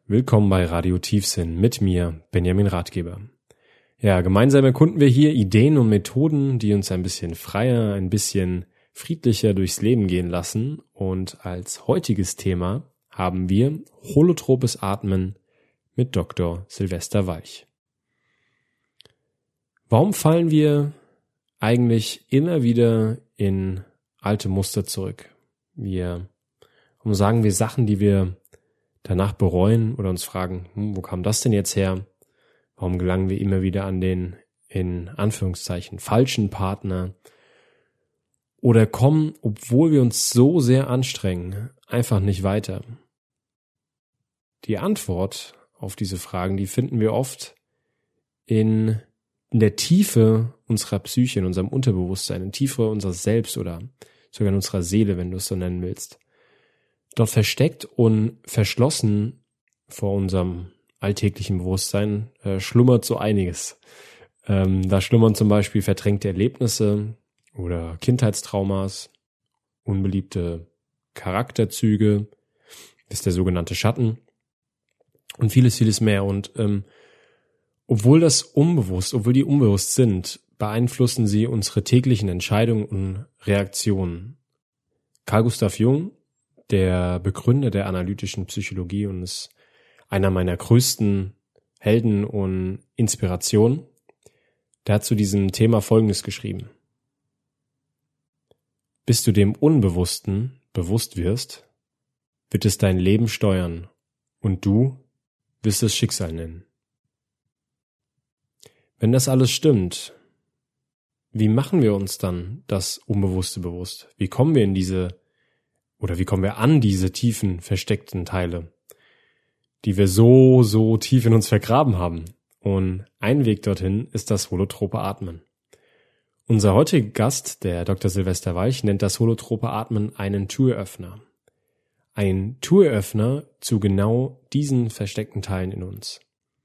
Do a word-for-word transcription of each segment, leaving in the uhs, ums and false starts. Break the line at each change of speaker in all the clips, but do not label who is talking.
Willkommen bei Radio Tiefsinn mit mir, Benjamin Ratgeber. Ja, gemeinsam erkunden wir hier Ideen und Methoden, die uns ein bisschen freier, ein bisschen friedlicher durchs Leben gehen lassen. Und als heutiges Thema haben wir holotropes Atmen mit Doktor Silvester Walch. Warum fallen wir eigentlich immer wieder in alte Muster zurück? Wir, warum sagen wir Sachen, die wir danach bereuen oder uns fragen, hm, wo kam das denn jetzt her? Warum gelangen wir immer wieder an den, in Anführungszeichen, falschen Partner? Oder kommen, obwohl wir uns so sehr anstrengen, einfach nicht weiter? Die Antwort auf diese Fragen, die finden wir oft in, in der Tiefe unserer Psyche, in unserem Unterbewusstsein, in der Tiefe unseres Selbst oder sogar in unserer Seele, wenn du es so nennen willst. Dort versteckt und verschlossen vor unserem alltäglichen Bewusstsein äh, schlummert so einiges. Ähm, da schlummern zum Beispiel verdrängte Erlebnisse oder Kindheitstraumas, unbeliebte Charakterzüge, ist der sogenannte Schatten und vieles, vieles mehr. Und ähm, obwohl das unbewusst, obwohl die unbewusst sind, beeinflussen sie unsere täglichen Entscheidungen und Reaktionen. Carl Gustav Jung, der Begründer der analytischen Psychologie und ist einer meiner größten Helden und Inspirationen, der hat zu diesem Thema Folgendes geschrieben. Bis du dem Unbewussten bewusst wirst, wird es dein Leben steuern und du wirst es Schicksal nennen. Wenn das alles stimmt, wie machen wir uns dann das Unbewusste bewusst? Wie kommen wir in diese Oder wie kommen wir an diese tiefen, versteckten Teile, die wir so, so tief in uns vergraben haben? Und ein Weg dorthin ist das holotrope Atmen. Unser heutiger Gast, der Doktor Silvester Walch, nennt das holotrope Atmen einen Türöffner. Ein Türöffner zu genau diesen versteckten Teilen in uns.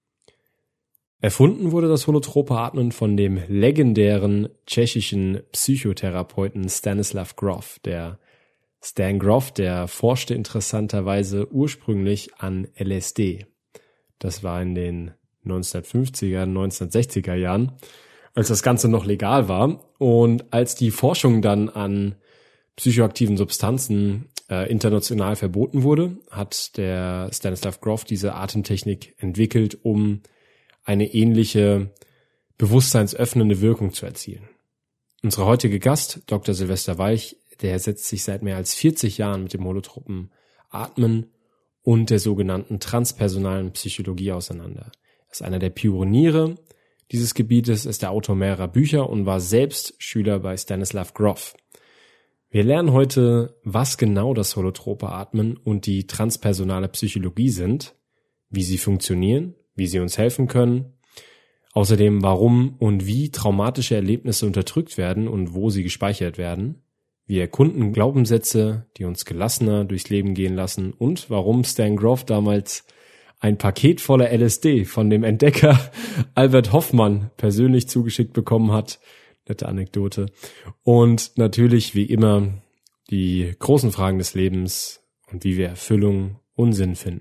Erfunden wurde das holotrope Atmen von dem legendären tschechischen Psychotherapeuten Stanislav Grof, der Stan Grof, der forschte interessanterweise ursprünglich an L S D. Das war in den neunzehnhundertfünfziger, neunzehnhundertsechziger Jahren, als das Ganze noch legal war. Und als die Forschung dann an psychoaktiven Substanzen äh, international verboten wurde, hat der Stanislav Grof diese Atemtechnik entwickelt, um eine ähnliche bewusstseinsöffnende Wirkung zu erzielen. Unsere heutige Gast, Doktor Silvester Walch, der setzt sich seit mehr als vierzig Jahren mit dem holotropen Atmen und der sogenannten transpersonalen Psychologie auseinander. Er ist einer der Pioniere dieses Gebietes, ist der Autor mehrerer Bücher und war selbst Schüler bei Stanislav Grof. Wir lernen heute, was genau das holotrope Atmen und die transpersonale Psychologie sind, wie sie funktionieren, wie sie uns helfen können, außerdem warum und wie traumatische Erlebnisse unterdrückt werden und wo sie gespeichert werden. Wir erkunden Glaubenssätze, die uns gelassener durchs Leben gehen lassen und warum Stan Grof damals ein Paket voller L S D von dem Entdecker Albert Hofmann persönlich zugeschickt bekommen hat. Nette Anekdote. Und natürlich, wie immer, die großen Fragen des Lebens und wie wir Erfüllung und Sinn finden.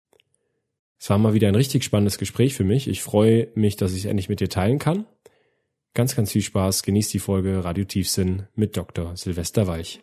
Es war mal wieder ein richtig spannendes Gespräch für mich. Ich freue mich, dass ich es endlich mit dir teilen kann. Ganz, ganz viel Spaß, genießt die Folge Radio Tiefsinn mit Doktor Silvester Walch.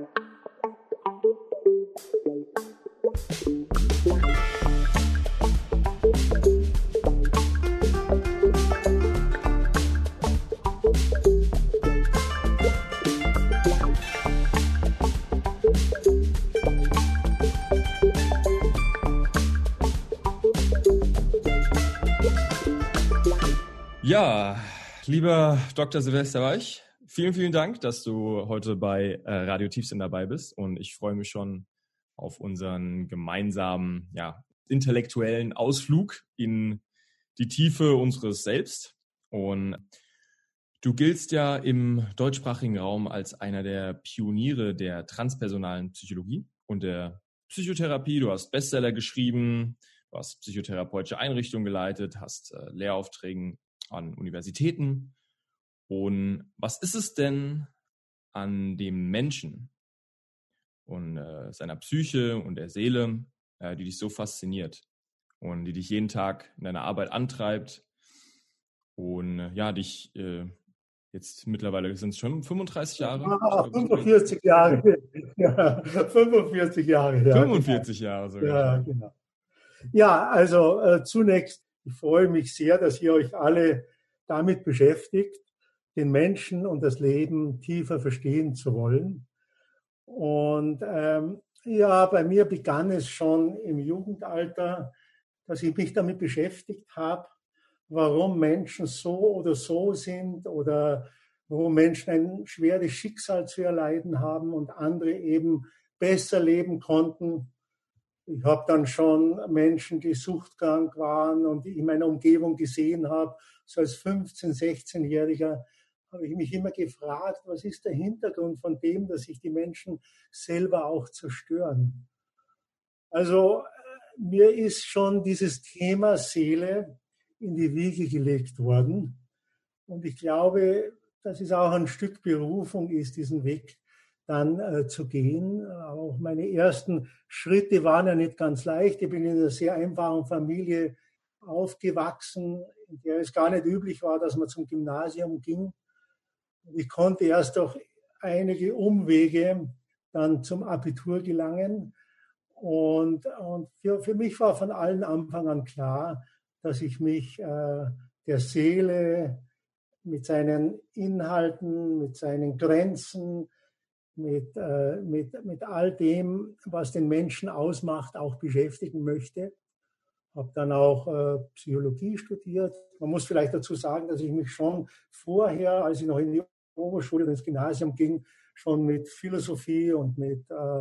Ja, lieber Doktor Silvester Walch, vielen, vielen Dank, dass du heute bei äh, Radio Tiefsinn dabei bist und ich freue mich schon auf unseren gemeinsamen, ja, intellektuellen Ausflug in die Tiefe unseres Selbst. Und du giltst ja im deutschsprachigen Raum als einer der Pioniere der transpersonalen Psychologie und der Psychotherapie. Du hast Bestseller geschrieben, du hast psychotherapeutische Einrichtungen geleitet, hast äh, Lehraufträge an Universitäten. Und was ist es denn an dem Menschen und äh, seiner Psyche und der Seele, äh, die dich so fasziniert? und die dich jeden Tag in deiner Arbeit antreibt und ja, dich äh, jetzt mittlerweile sind es schon fünfunddreißig Jahre.
Ah, fünfundvierzig Jahre. Ja, fünfundvierzig Jahre. Ja,
fünfundvierzig
genau.
Jahre sogar.
Ja, genau. Ja, also äh, zunächst, ich freue mich sehr, dass ihr euch alle damit beschäftigt, den Menschen und das Leben tiefer verstehen zu wollen. Und ähm, ja, bei mir begann es schon im Jugendalter, dass ich mich damit beschäftigt habe, warum Menschen so oder so sind oder warum Menschen ein schweres Schicksal zu erleiden haben und andere eben besser leben konnten. Ich habe dann schon Menschen, die suchtkrank waren und die ich in meiner Umgebung gesehen habe, so als fünfzehn-, sechzehnjähriger, habe ich mich immer gefragt, was ist der Hintergrund von dem, dass sich die Menschen selber auch zerstören. Also mir ist schon dieses Thema Seele in die Wiege gelegt worden. Und ich glaube, dass es auch ein Stück Berufung ist, diesen Weg dann äh, zu gehen. Auch meine ersten Schritte waren ja nicht ganz leicht. Ich bin in einer sehr einfachen Familie aufgewachsen, in der es gar nicht üblich war, dass man zum Gymnasium ging. Ich konnte erst durch einige Umwege dann zum Abitur gelangen. Und, und für, für mich war von allen Anfang an klar, dass ich mich äh, der Seele mit seinen Inhalten, mit seinen Grenzen, mit, äh, mit, mit all dem, was den Menschen ausmacht, auch beschäftigen möchte. Habe dann auch äh, Psychologie studiert. Man muss vielleicht dazu sagen, dass ich mich schon vorher, als ich noch in die Oberschule und ins Gymnasium ging, schon mit Philosophie und mit äh,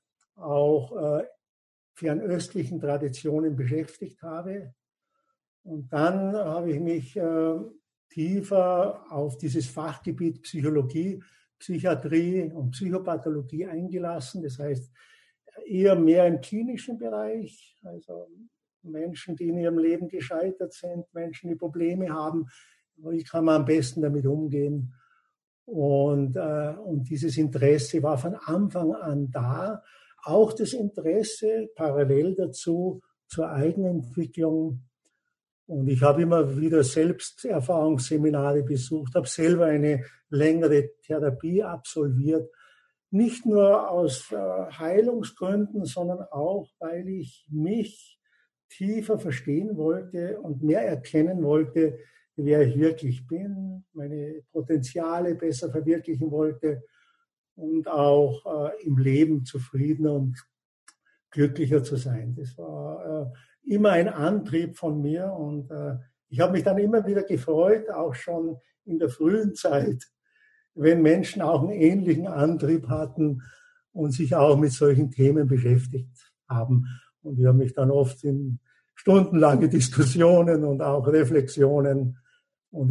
auch äh, fernöstlichen Traditionen beschäftigt habe. Und dann habe ich mich äh, tiefer auf dieses Fachgebiet Psychologie, Psychiatrie und Psychopathologie eingelassen. Das heißt, eher mehr im klinischen Bereich, also Menschen, die in ihrem Leben gescheitert sind, Menschen, die Probleme haben. Wie kann man am besten damit umgehen? Und, äh, und dieses Interesse war von Anfang an da. Auch das Interesse parallel dazu zur Eigenentwicklung. Und ich habe immer wieder Selbsterfahrungsseminare besucht, habe selber eine längere Therapie absolviert. Nicht nur aus äh, Heilungsgründen, sondern auch, weil ich mich tiefer verstehen wollte und mehr erkennen wollte, wer ich wirklich bin, meine Potenziale besser verwirklichen wollte und auch äh, im Leben zufriedener und glücklicher zu sein. Das war äh, immer ein Antrieb von mir und äh, ich habe mich dann immer wieder gefreut, auch schon in der frühen Zeit, wenn Menschen auch einen ähnlichen Antrieb hatten und sich auch mit solchen Themen beschäftigt haben. Und ich habe mich dann oft in stundenlange Diskussionen und auch Reflexionen und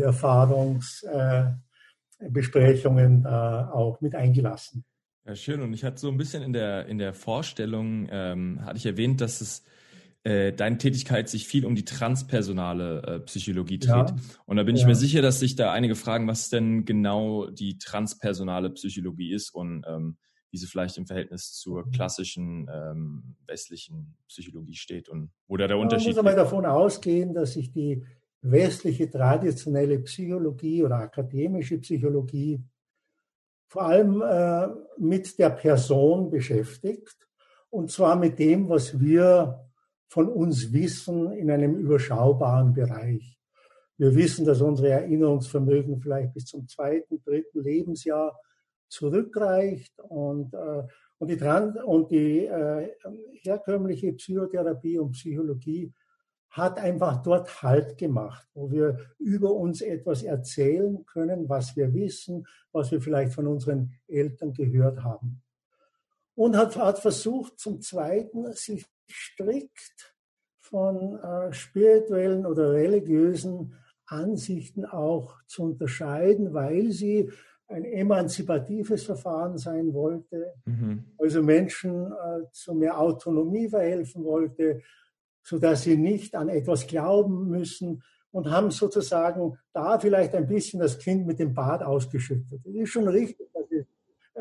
Erfahrungsbesprechungen äh, äh, auch mit eingelassen.
Ja, schön. Und ich hatte so ein bisschen in der, in der Vorstellung, ähm, hatte ich erwähnt, dass es äh, deine Tätigkeit sich viel um die transpersonale äh, Psychologie dreht. Ja. Und da bin ja. ich mir sicher, dass sich da einige fragen, was denn genau die transpersonale Psychologie ist und ähm, wie sie vielleicht im Verhältnis zur klassischen ähm, westlichen Psychologie steht und wo da der Unterschied ist.
Man muss einmal davon ausgehen, dass sich die westliche traditionelle Psychologie oder akademische Psychologie vor allem äh, mit der Person beschäftigt und zwar mit dem, was wir von uns wissen in einem überschaubaren Bereich. Wir wissen, dass unsere Erinnerungsvermögen vielleicht bis zum zweiten, dritten Lebensjahr zurückreicht und, äh, und die, Trans- und die äh, herkömmliche Psychotherapie und Psychologie hat einfach dort Halt gemacht, wo wir über uns etwas erzählen können, was wir wissen, was wir vielleicht von unseren Eltern gehört haben. Und hat, hat versucht, zum Zweiten, sich strikt von äh, spirituellen oder religiösen Ansichten auch zu unterscheiden, weil sie ein emanzipatives Verfahren sein wollte, mhm. also Menschen äh, zu mehr Autonomie verhelfen wollte, sodass sie nicht an etwas glauben müssen und haben sozusagen da vielleicht ein bisschen das Kind mit dem Bad ausgeschüttet. Es ist schon richtig, dass es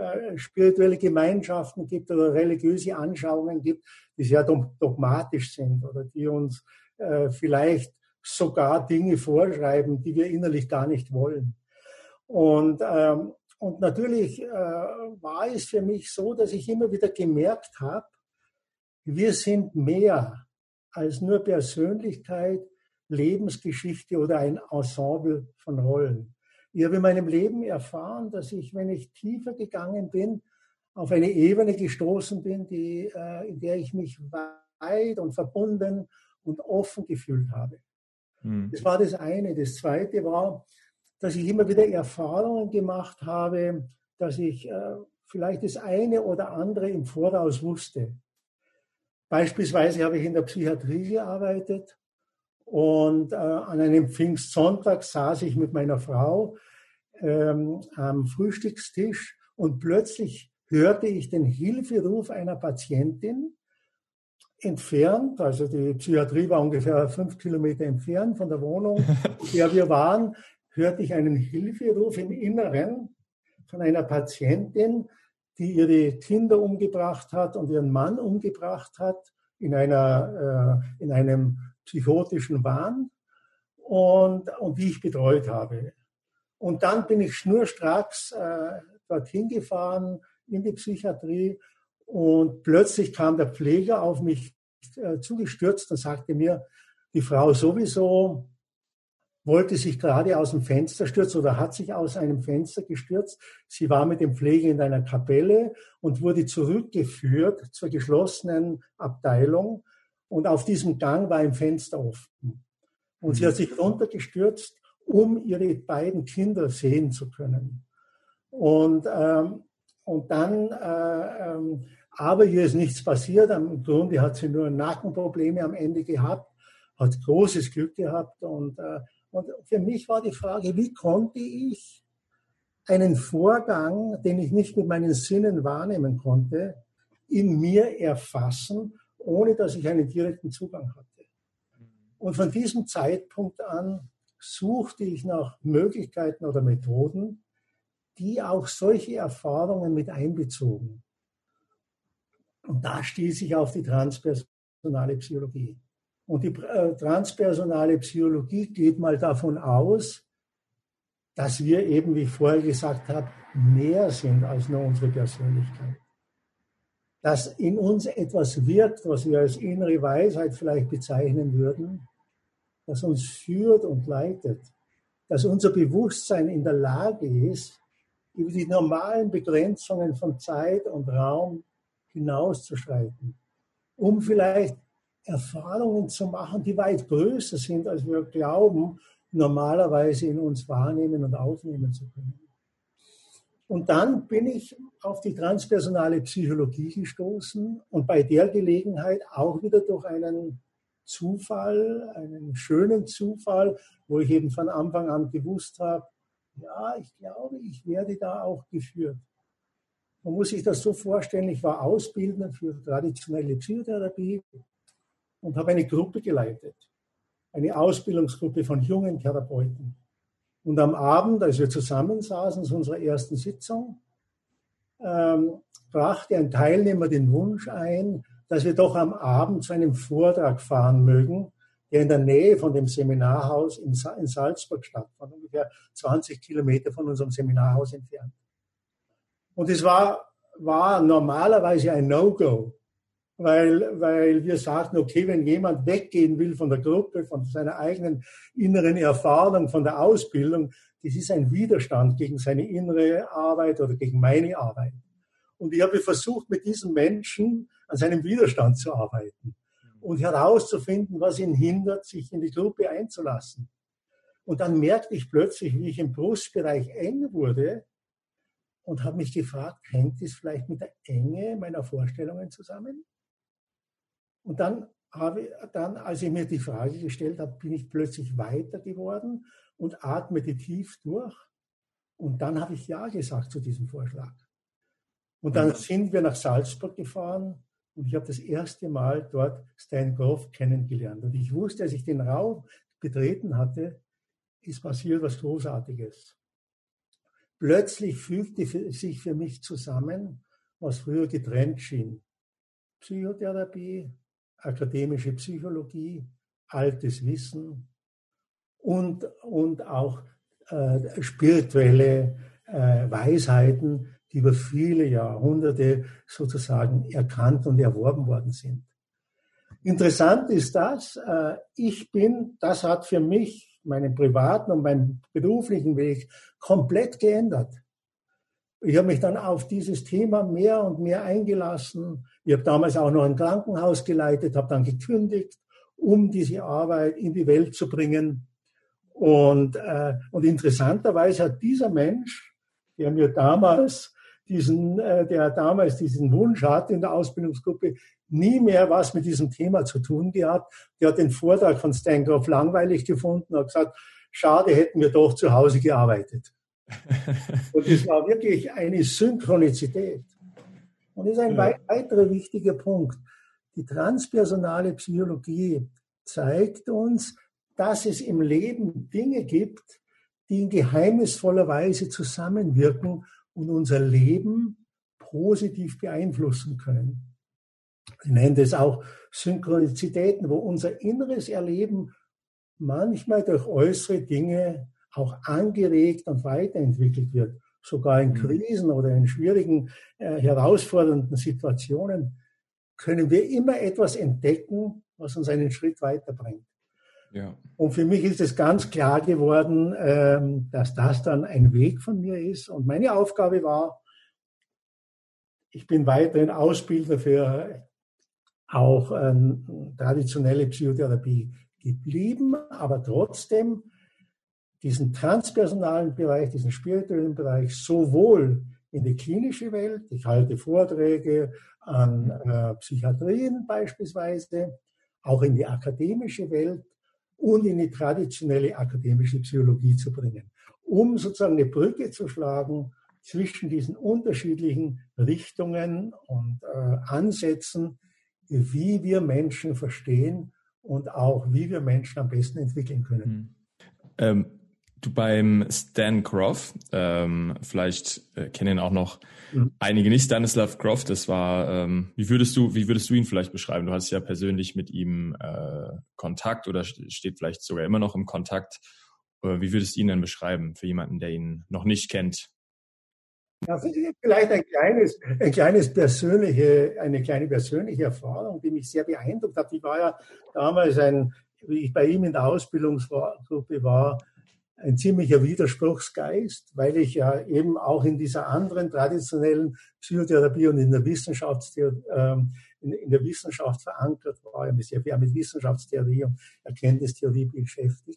äh, spirituelle Gemeinschaften gibt oder religiöse Anschauungen gibt, die sehr dogmatisch sind oder die uns äh, vielleicht sogar Dinge vorschreiben, die wir innerlich gar nicht wollen. Und, ähm, und natürlich äh, war es für mich so, dass ich immer wieder gemerkt habe, wir sind mehr als nur Persönlichkeit, Lebensgeschichte oder ein Ensemble von Rollen. Ich habe in meinem Leben erfahren, dass ich, wenn ich tiefer gegangen bin, auf eine Ebene gestoßen bin, die, äh, in der ich mich weit und verbunden und offen gefühlt habe. Mhm. Das war das eine. Das zweite war, dass ich immer wieder Erfahrungen gemacht habe, dass ich äh, vielleicht das eine oder andere im Voraus wusste. Beispielsweise habe ich in der Psychiatrie gearbeitet und äh, an einem Pfingstsonntag saß ich mit meiner Frau ähm, am Frühstückstisch und plötzlich hörte ich den Hilferuf einer Patientin entfernt, also die Psychiatrie war ungefähr fünf Kilometer entfernt von der Wohnung, in der wir waren, hörte ich einen Hilferuf im Inneren von einer Patientin, die ihre Kinder umgebracht hat und ihren Mann umgebracht hat in, einer, äh, in einem psychotischen Wahn und, und die ich betreut habe. Und dann bin ich schnurstracks äh, dorthin gefahren in die Psychiatrie und plötzlich kam der Pfleger auf mich äh, zugestürzt und sagte mir, die Frau sowieso wollte sich gerade aus dem Fenster stürzen oder hat sich aus einem Fenster gestürzt. Sie war mit dem Pfleger in einer Kapelle und wurde zurückgeführt zur geschlossenen Abteilung. Und auf diesem Gang war ein Fenster offen. Und mhm. sie hat sich runtergestürzt, um ihre beiden Kinder sehen zu können. Und, ähm, und dann, äh, ähm, aber hier ist nichts passiert. Im Grunde hat sie nur Nackenprobleme am Ende gehabt, hat großes Glück gehabt. Und, äh, und für mich war die Frage, wie konnte ich einen Vorgang, den ich nicht mit meinen Sinnen wahrnehmen konnte, in mir erfassen, ohne dass ich einen direkten Zugang hatte. Und von diesem Zeitpunkt an suchte ich nach Möglichkeiten oder Methoden, die auch solche Erfahrungen mit einbezogen. Und da stieß ich auf die transpersonale Psychologie. Und die äh, transpersonale Psychologie geht mal davon aus, dass wir eben, wie ich vorher gesagt habe, mehr sind als nur unsere Persönlichkeit. Dass in uns etwas wirkt, was wir als innere Weisheit vielleicht bezeichnen würden, das uns führt und leitet. Dass unser Bewusstsein in der Lage ist, über die normalen Begrenzungen von Zeit und Raum hinauszuschreiten, um vielleicht Erfahrungen zu machen, die weit größer sind, als wir glauben, normalerweise in uns wahrnehmen und aufnehmen zu können. Und dann bin ich auf die transpersonale Psychologie gestoßen und bei der Gelegenheit auch wieder durch einen Zufall, einen schönen Zufall, wo ich eben von Anfang an gewusst habe, ja, ich glaube, ich werde da auch geführt. Man muss sich das so vorstellen, ich war Ausbildner für traditionelle Psychotherapie und habe eine Gruppe geleitet, eine Ausbildungsgruppe von jungen Therapeuten. Und am Abend, als wir zusammensaßen zu unserer ersten Sitzung, ähm, brachte ein Teilnehmer den Wunsch ein, dass wir doch am Abend zu einem Vortrag fahren mögen, der in der Nähe von dem Seminarhaus in, Sa- in Salzburg stattfand, ungefähr zwanzig Kilometer von unserem Seminarhaus entfernt. Und es war, war normalerweise ein No-Go. Weil, weil wir sagten, okay, wenn jemand weggehen will von der Gruppe, von seiner eigenen inneren Erfahrung, von der Ausbildung, das ist ein Widerstand gegen seine innere Arbeit oder gegen meine Arbeit. Und ich habe versucht, mit diesen Menschen an seinem Widerstand zu arbeiten und herauszufinden, was ihn hindert, sich in die Gruppe einzulassen. Und dann merkte ich plötzlich, wie ich im Brustbereich eng wurde und habe mich gefragt, hängt es vielleicht mit der Enge meiner Vorstellungen zusammen? Und dann habe ich, dann, als ich mir die Frage gestellt habe, bin ich plötzlich weiter geworden und atmete tief durch. Und dann habe ich Ja gesagt zu diesem Vorschlag. Und dann sind wir nach Salzburg gefahren und ich habe das erste Mal dort Stan Grof kennengelernt. Und ich wusste, als ich den Raum betreten hatte, ist passiert was Großartiges. plötzlich fügte sich für mich zusammen, was früher getrennt schien. Psychotherapie, akademische Psychologie, altes Wissen und, und auch äh, spirituelle äh, Weisheiten, die über viele Jahrhunderte sozusagen erkannt und erworben worden sind. Interessant ist das, äh, ich bin, das hat für mich meinen privaten und meinen beruflichen Weg komplett geändert. Ich habe mich dann auf dieses Thema mehr und mehr eingelassen. Ich habe damals auch noch ein Krankenhaus geleitet, habe dann gekündigt, um diese Arbeit in die Welt zu bringen. Und, äh, und interessanterweise hat dieser Mensch, der mir damals diesen, äh, der damals diesen Wunsch hatte in der Ausbildungsgruppe, nie mehr was mit diesem Thema zu tun gehabt. Der hat den Vortrag von Stan Grof langweilig gefunden und hat gesagt, schade, hätten wir doch zu Hause gearbeitet. Und es war wirklich eine Synchronizität. Und das ist ein ja. weiterer wichtiger Punkt. Die transpersonale Psychologie zeigt uns, dass es im Leben Dinge gibt, die in geheimnisvoller Weise zusammenwirken und unser Leben positiv beeinflussen können. Wir nennen das auch Synchronizitäten, wo unser inneres Erleben manchmal durch äußere Dinge auch angeregt und weiterentwickelt wird. Sogar in Krisen oder in schwierigen, äh, herausfordernden Situationen können wir immer etwas entdecken, was uns einen Schritt weiterbringt. Ja. Und für mich ist es ganz klar geworden, ähm, dass das dann ein Weg von mir ist. Und meine Aufgabe war, ich bin weiterhin Ausbilder für auch ähm, traditionelle Psychotherapie geblieben, aber trotzdem diesen transpersonalen Bereich, diesen spirituellen Bereich sowohl in die klinische Welt, ich halte Vorträge an äh, Psychiatrien beispielsweise, auch in die akademische Welt und in die traditionelle akademische Psychologie zu bringen, um sozusagen eine Brücke zu schlagen zwischen diesen unterschiedlichen Richtungen und äh, Ansätzen, wie wir Menschen verstehen und auch wie wir Menschen am besten entwickeln können.
Mhm. Ähm, du beim Stan Grof, ähm, vielleicht äh, kennen auch noch mhm. einige nicht, Stanislav Grof, das war, ähm, wie würdest du, wie würdest du ihn vielleicht beschreiben? Du hast ja persönlich mit ihm äh, Kontakt oder steht vielleicht sogar immer noch im Kontakt. Äh, wie würdest du ihn denn beschreiben für jemanden, der ihn noch nicht kennt?
Ja, vielleicht ein kleines, ein kleines persönliche, eine kleine persönliche Erfahrung, die mich sehr beeindruckt hat. Ich war ja damals ein, wie ich bei ihm in der Ausbildungsgruppe war, ein ziemlicher Widerspruchsgeist, weil ich ja eben auch in dieser anderen traditionellen Psychotherapie und in der Wissenschaft, in der Wissenschaft verankert war, ich mich sehr mit Wissenschaftstheorie und Erkenntnistheorie beschäftigt.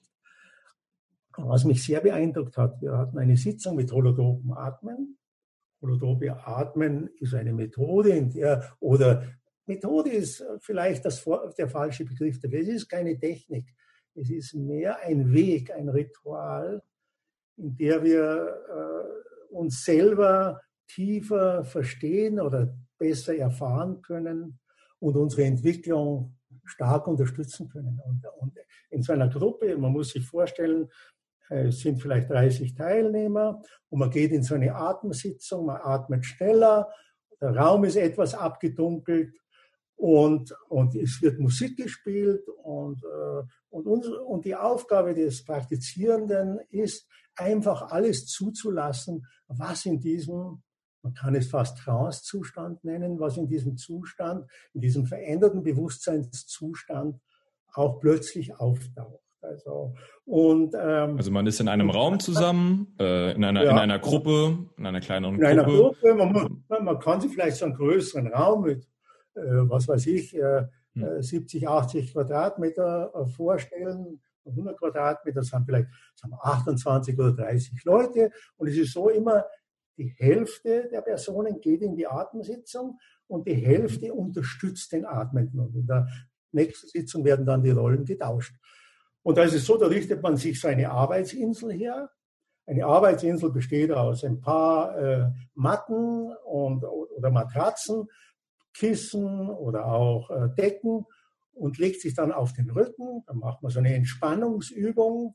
Was mich sehr beeindruckt hat, wir hatten eine Sitzung mit holotropem Atmen. Holotrope Atmen ist eine Methode, in der, oder Methode ist vielleicht das, der falsche Begriff dafür. Es ist keine Technik. Es ist mehr ein Weg, ein Ritual, in der wir äh, uns selber tiefer verstehen oder besser erfahren können und unsere Entwicklung stark unterstützen können. Und, und in so einer Gruppe, man muss sich vorstellen, es sind vielleicht dreißig Teilnehmer und man geht in so eine Atemsitzung, man atmet schneller, der Raum ist etwas abgedunkelt und, und es wird Musik gespielt und, und, unsere, und die Aufgabe des Praktizierenden ist, einfach alles zuzulassen, was in diesem, man kann es fast Trance-Zustand nennen, was in diesem Zustand, in diesem veränderten Bewusstseinszustand auch plötzlich auftaucht. Also, und, ähm,
also man ist in einem Raum zusammen, äh, in, einer,
ja,
in einer Gruppe, in einer kleineren
in einer
Gruppe.
Gruppe. Man, muss, man kann sich vielleicht so einen größeren Raum mit, äh, was weiß ich, äh, hm. siebzig, achtzig Quadratmeter äh, vorstellen. hundert Quadratmeter, das sind vielleicht das haben achtundzwanzig oder dreißig Leute. Und es ist so immer, die Hälfte der Personen geht in die Atemsitzung und die Hälfte unterstützt den Atmenden. Und in der nächsten Sitzung werden dann die Rollen getauscht. Und da ist es so, da richtet man sich so eine Arbetsinsel her. Eine Arbetsinsel besteht aus ein paar äh, Matten und, oder Matratzen, Kissen oder auch äh, Decken und legt sich dann auf den Rücken. Dann macht man so eine Entspannungsübung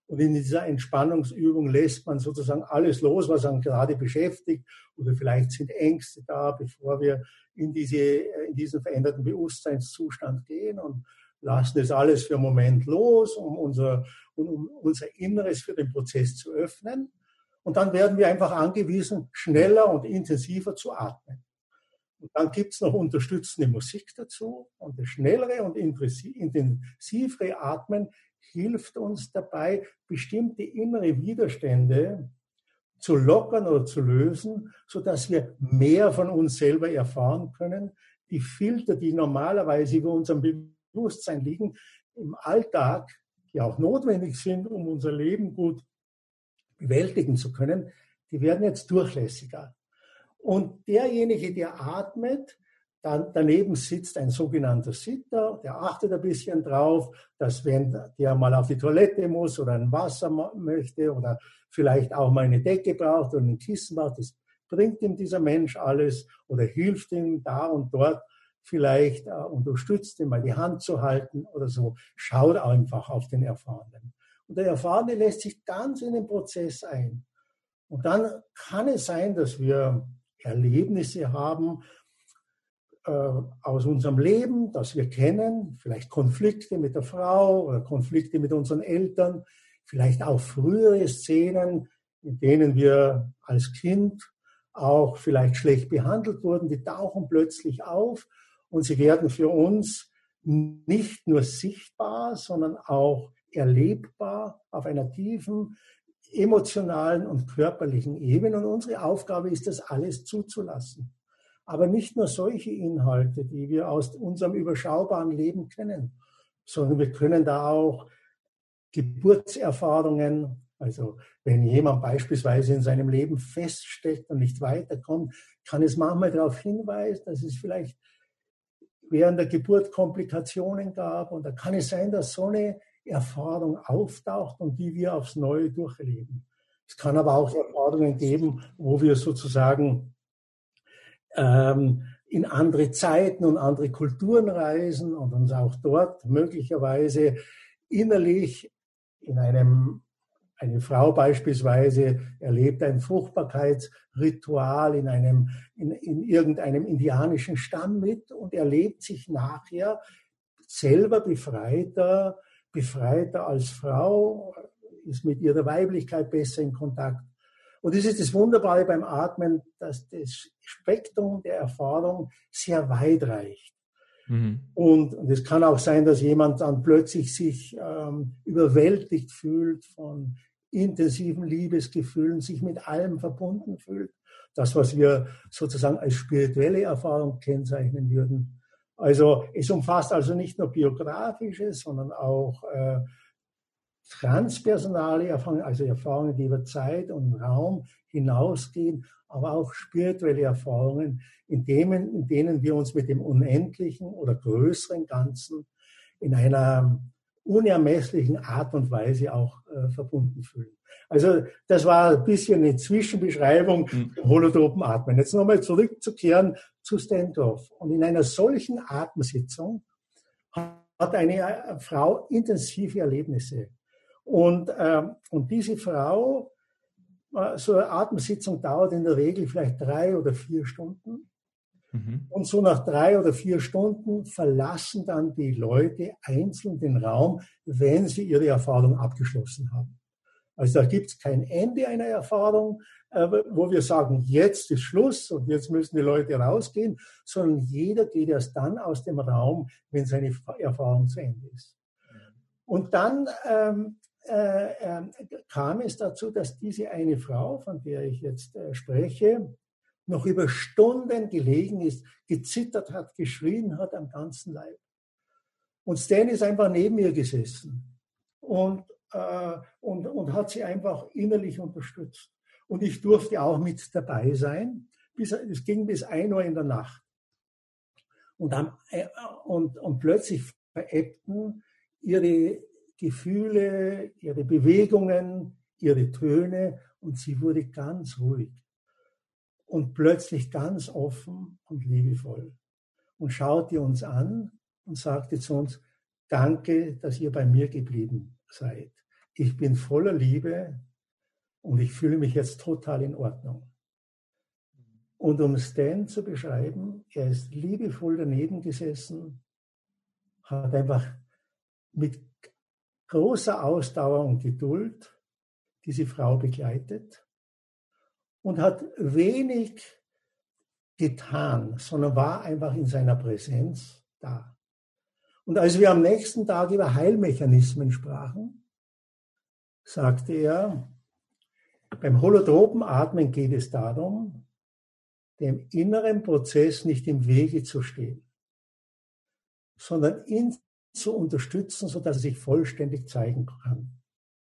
Und in dieser Entspannungsübung lässt man sozusagen alles los, was einen gerade beschäftigt. Oder vielleicht sind Ängste da, bevor wir in, diese, in diesen veränderten Bewusstseinszustand gehen und lassen das alles für einen Moment los, um unser, um unser Inneres für den Prozess zu öffnen. Und dann werden wir einfach angewiesen, schneller und intensiver zu atmen. Und dann gibt es noch unterstützende Musik dazu. Und das schnellere und intensivere Atmen hilft uns dabei, bestimmte innere Widerstände zu lockern oder zu lösen, sodass wir mehr von uns selber erfahren können. Die Filter, die normalerweise über unserem Bewusstsein liegen, im Alltag, die auch notwendig sind, um unser Leben gut bewältigen zu können, die werden jetzt durchlässiger. Und derjenige, der atmet, dann daneben sitzt ein sogenannter Sitter, der achtet ein bisschen drauf, dass wenn der mal auf die Toilette muss oder ein Wasser möchte oder vielleicht auch mal eine Decke braucht oder ein Kissen braucht, das bringt ihm dieser Mensch alles oder hilft ihm da und dort vielleicht, äh, unterstützt ihm mal die Hand zu halten oder so. Schaut einfach auf den Erfahrenen. Und der Erfahrene lässt sich ganz in den Prozess ein. Und dann kann es sein, dass wir Erlebnisse haben äh, aus unserem Leben, das wir kennen, vielleicht Konflikte mit der Frau oder Konflikte mit unseren Eltern, vielleicht auch frühere Szenen, in denen wir als Kind auch vielleicht schlecht behandelt wurden, die tauchen plötzlich auf und sie werden für uns nicht nur sichtbar, sondern auch erlebbar auf einer tiefen emotionalen und körperlichen Ebene. Und unsere Aufgabe ist, das alles zuzulassen. Aber nicht nur solche Inhalte, die wir aus unserem überschaubaren Leben kennen, sondern wir können da auch Geburtserfahrungen, also wenn jemand beispielsweise in seinem Leben feststeckt und nicht weiterkommt, kann es manchmal darauf hinweisen, dass es vielleicht während der Geburt Komplikationen gab. Und da kann es sein, dass so eine Erfahrung auftaucht und die wir aufs Neue durchleben. Es kann aber auch Erfahrungen geben, wo wir sozusagen ähm, in andere Zeiten und andere Kulturen reisen und uns auch dort möglicherweise innerlich in einem, eine Frau beispielsweise erlebt ein Fruchtbarkeitsritual in einem, in, in irgendeinem indianischen Stamm mit und erlebt sich nachher selber befreiter, befreiter als Frau, ist mit ihrer Weiblichkeit besser in Kontakt. Und das ist das Wunderbare beim Atmen, dass das Spektrum der Erfahrung sehr weit reicht. Mhm. Und, und es kann auch sein, dass jemand dann plötzlich sich ähm, überwältigt fühlt von intensiven Liebesgefühlen, sich mit allem verbunden fühlt. Das, was wir sozusagen als spirituelle Erfahrung kennzeichnen würden. Also es umfasst also nicht nur biografische, sondern auch äh, transpersonale Erfahrungen, also Erfahrungen, die über Zeit und Raum hinausgehen, aber auch spirituelle Erfahrungen, in denen, in denen wir uns mit dem unendlichen oder größeren Ganzen in einer unermesslichen Art und Weise auch äh, verbunden fühlen. Also das war ein bisschen eine Zwischenbeschreibung mhm. vom holotropen Atmen. Jetzt nochmal zurückzukehren zu Stan Grof. Und in einer solchen Atemsitzung hat eine Frau intensive Erlebnisse. Und, äh, und diese Frau, äh, so eine Atemsitzung dauert in der Regel vielleicht drei oder vier Stunden. Mhm. Und so nach drei oder vier Stunden verlassen dann die Leute einzeln den Raum, wenn sie ihre Erfahrung abgeschlossen haben. Also da gibt es kein Ende einer Erfahrung, äh, wo wir sagen, jetzt ist Schluss und jetzt müssen die Leute rausgehen, sondern jeder geht erst dann aus dem Raum, wenn seine Erfahrung zu Ende ist. Und dann ähm, äh, äh, kam es dazu, dass diese eine Frau, von der ich jetzt äh, spreche, noch über Stunden gelegen ist, gezittert hat, geschrien hat am ganzen Leib. Und Stan ist einfach neben ihr gesessen und, äh, und, und hat sie einfach innerlich unterstützt. Und ich durfte auch mit dabei sein. Bis, es ging bis ein Uhr in der Nacht. Und, dann, äh, und, und plötzlich verebbten ihre Gefühle, ihre Bewegungen, ihre Töne und sie wurde ganz ruhig. Und plötzlich ganz offen und liebevoll und schaute uns an und sagte zu uns, danke, dass ihr bei mir geblieben seid. ich bin voller Liebe und ich fühle mich jetzt total in Ordnung. Und um Stan zu beschreiben, er ist liebevoll daneben gesessen, hat einfach mit großer Ausdauer und Geduld diese Frau begleitet und hat wenig getan, sondern war einfach in seiner Präsenz da. Und als wir am nächsten Tag über Heilmechanismen sprachen, sagte er, beim holotropen Atmen geht es darum, dem inneren Prozess nicht im Wege zu stehen, sondern ihn zu unterstützen, sodass er sich vollständig zeigen kann.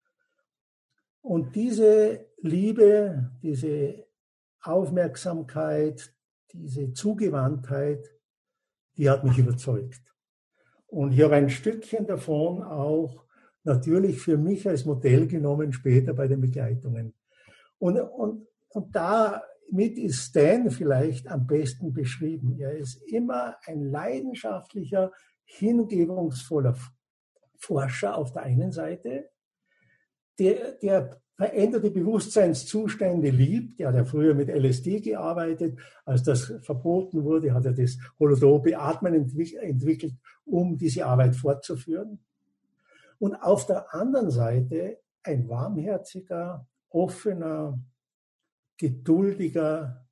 Und diese Liebe, diese Aufmerksamkeit, diese Zugewandtheit, die hat mich überzeugt. Und ich habe ein Stückchen davon auch natürlich für mich als Modell genommen, später bei den Begleitungen. Und, und, und damit ist Stan vielleicht am besten beschrieben. Er ist immer ein leidenschaftlicher, hingebungsvoller Forscher auf der einen Seite, der, der veränderte Bewusstseinszustände liebt. Der hat ja früher mit L S D gearbeitet. Als das verboten wurde, hat er das holotrope Atmen entwickelt, um diese Arbeit fortzuführen. Und auf der anderen Seite ein warmherziger, offener, geduldiger,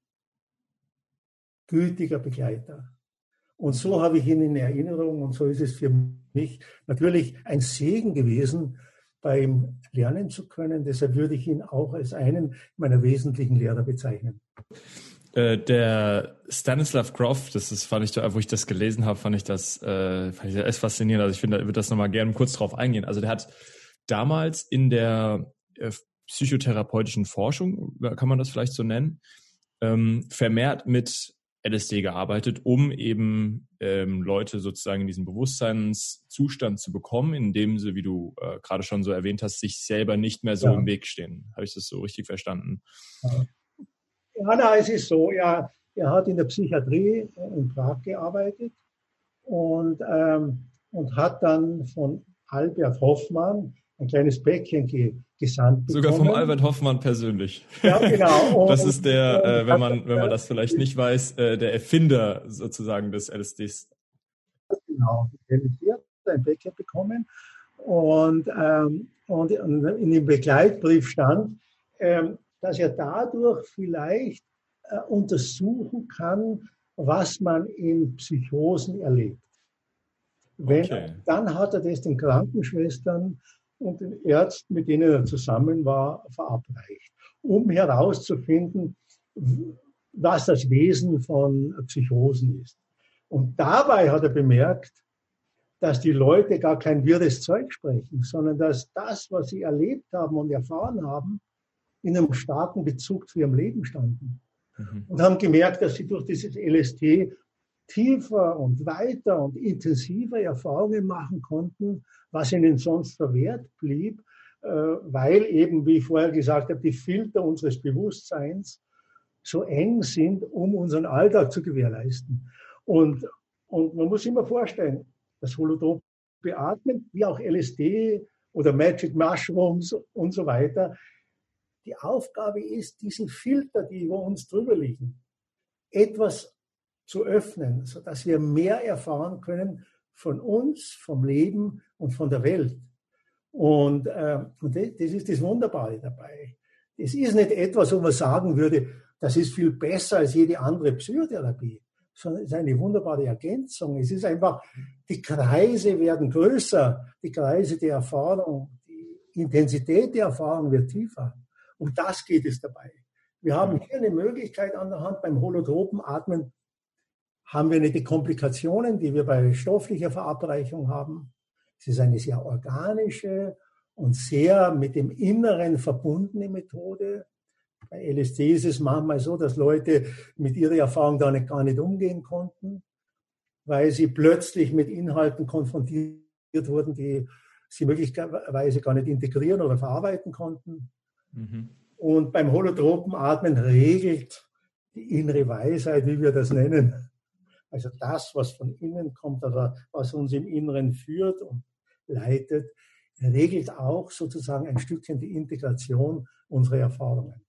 gütiger Begleiter. Und so habe ich ihn in Erinnerung und so ist es für mich natürlich ein Segen gewesen, bei ihm lernen zu können. Deshalb würde ich ihn auch als einen meiner wesentlichen Lehrer bezeichnen.
Äh, der Stanislav Grof, das ist, fand ich da, wo ich das gelesen habe, fand ich das, äh, fand ich das echt faszinierend. Also ich finde, da würde das nochmal gerne kurz drauf eingehen. Also der hat damals in der äh, psychotherapeutischen Forschung, kann man das vielleicht so nennen, ähm, vermehrt mit L S D gearbeitet, um eben ähm, Leute sozusagen in diesen Bewusstseinszustand zu bekommen, indem sie, wie du äh, gerade schon so erwähnt hast, sich selber nicht mehr so ja. im Weg stehen. Habe ich das so richtig verstanden?
Ja, ja na, es ist so, ja, er hat in der Psychiatrie in Prag gearbeitet und, ähm, und hat dann von Albert Hoffmann ein kleines Päckchen ge gesandt bekommen.
Sogar vom Albert Hoffmann persönlich.
Ja, genau. Und,
das ist der, äh, wenn man wenn man das vielleicht nicht weiß, äh, der Erfinder sozusagen des L S Ds.
Genau, ein Päckchen bekommen und, ähm, und in dem Begleitbrief stand, ähm, dass er dadurch vielleicht äh, untersuchen kann, was man in Psychosen erlebt. Wenn, okay. Dann hat er das den Krankenschwestern und den Ärzten, mit denen er zusammen war, verabreicht, um herauszufinden, was das Wesen von Psychosen ist. Und dabei hat er bemerkt, dass die Leute gar kein wirres Zeug sprechen, sondern dass das, was sie erlebt haben und erfahren haben, in einem starken Bezug zu ihrem Leben standen. Mhm. Und haben gemerkt, dass sie durch dieses L S D tiefer und weiter und intensiver Erfahrungen machen konnten, was ihnen sonst verwehrt blieb, weil eben, wie ich vorher gesagt habe, die Filter unseres Bewusstseins so eng sind, um unseren Alltag zu gewährleisten. Und, und man muss sich immer vorstellen, das holotrope Atmen, wie auch L S D oder Magic Mushrooms und so weiter, die Aufgabe ist, diese Filter, die über uns drüber liegen, etwas zu öffnen, sodass wir mehr erfahren können von uns, vom Leben und von der Welt. Und, äh, und das, das ist das Wunderbare dabei. Es ist nicht etwas, wo man sagen würde, das ist viel besser als jede andere Psychotherapie, sondern es ist eine wunderbare Ergänzung. Es ist einfach, die Kreise werden größer, die Kreise der Erfahrung, die Intensität der Erfahrung wird tiefer. Um das geht es dabei. Wir haben hier eine Möglichkeit an der Hand, beim holotropen Atmen haben wir nicht die Komplikationen, die wir bei stofflicher Verabreichung haben. Es ist eine sehr organische und sehr mit dem Inneren verbundene Methode. Bei L S D ist es manchmal so, dass Leute mit ihrer Erfahrung da nicht, gar nicht umgehen konnten, weil sie plötzlich mit Inhalten konfrontiert wurden, die sie möglicherweise gar nicht integrieren oder verarbeiten konnten. Mhm. Und beim holotropen Atmen regelt die innere Weisheit, wie wir das nennen, also das, was von innen kommt, oder was uns im Inneren führt und leitet, regelt auch sozusagen ein Stückchen die Integration unserer Erfahrungen.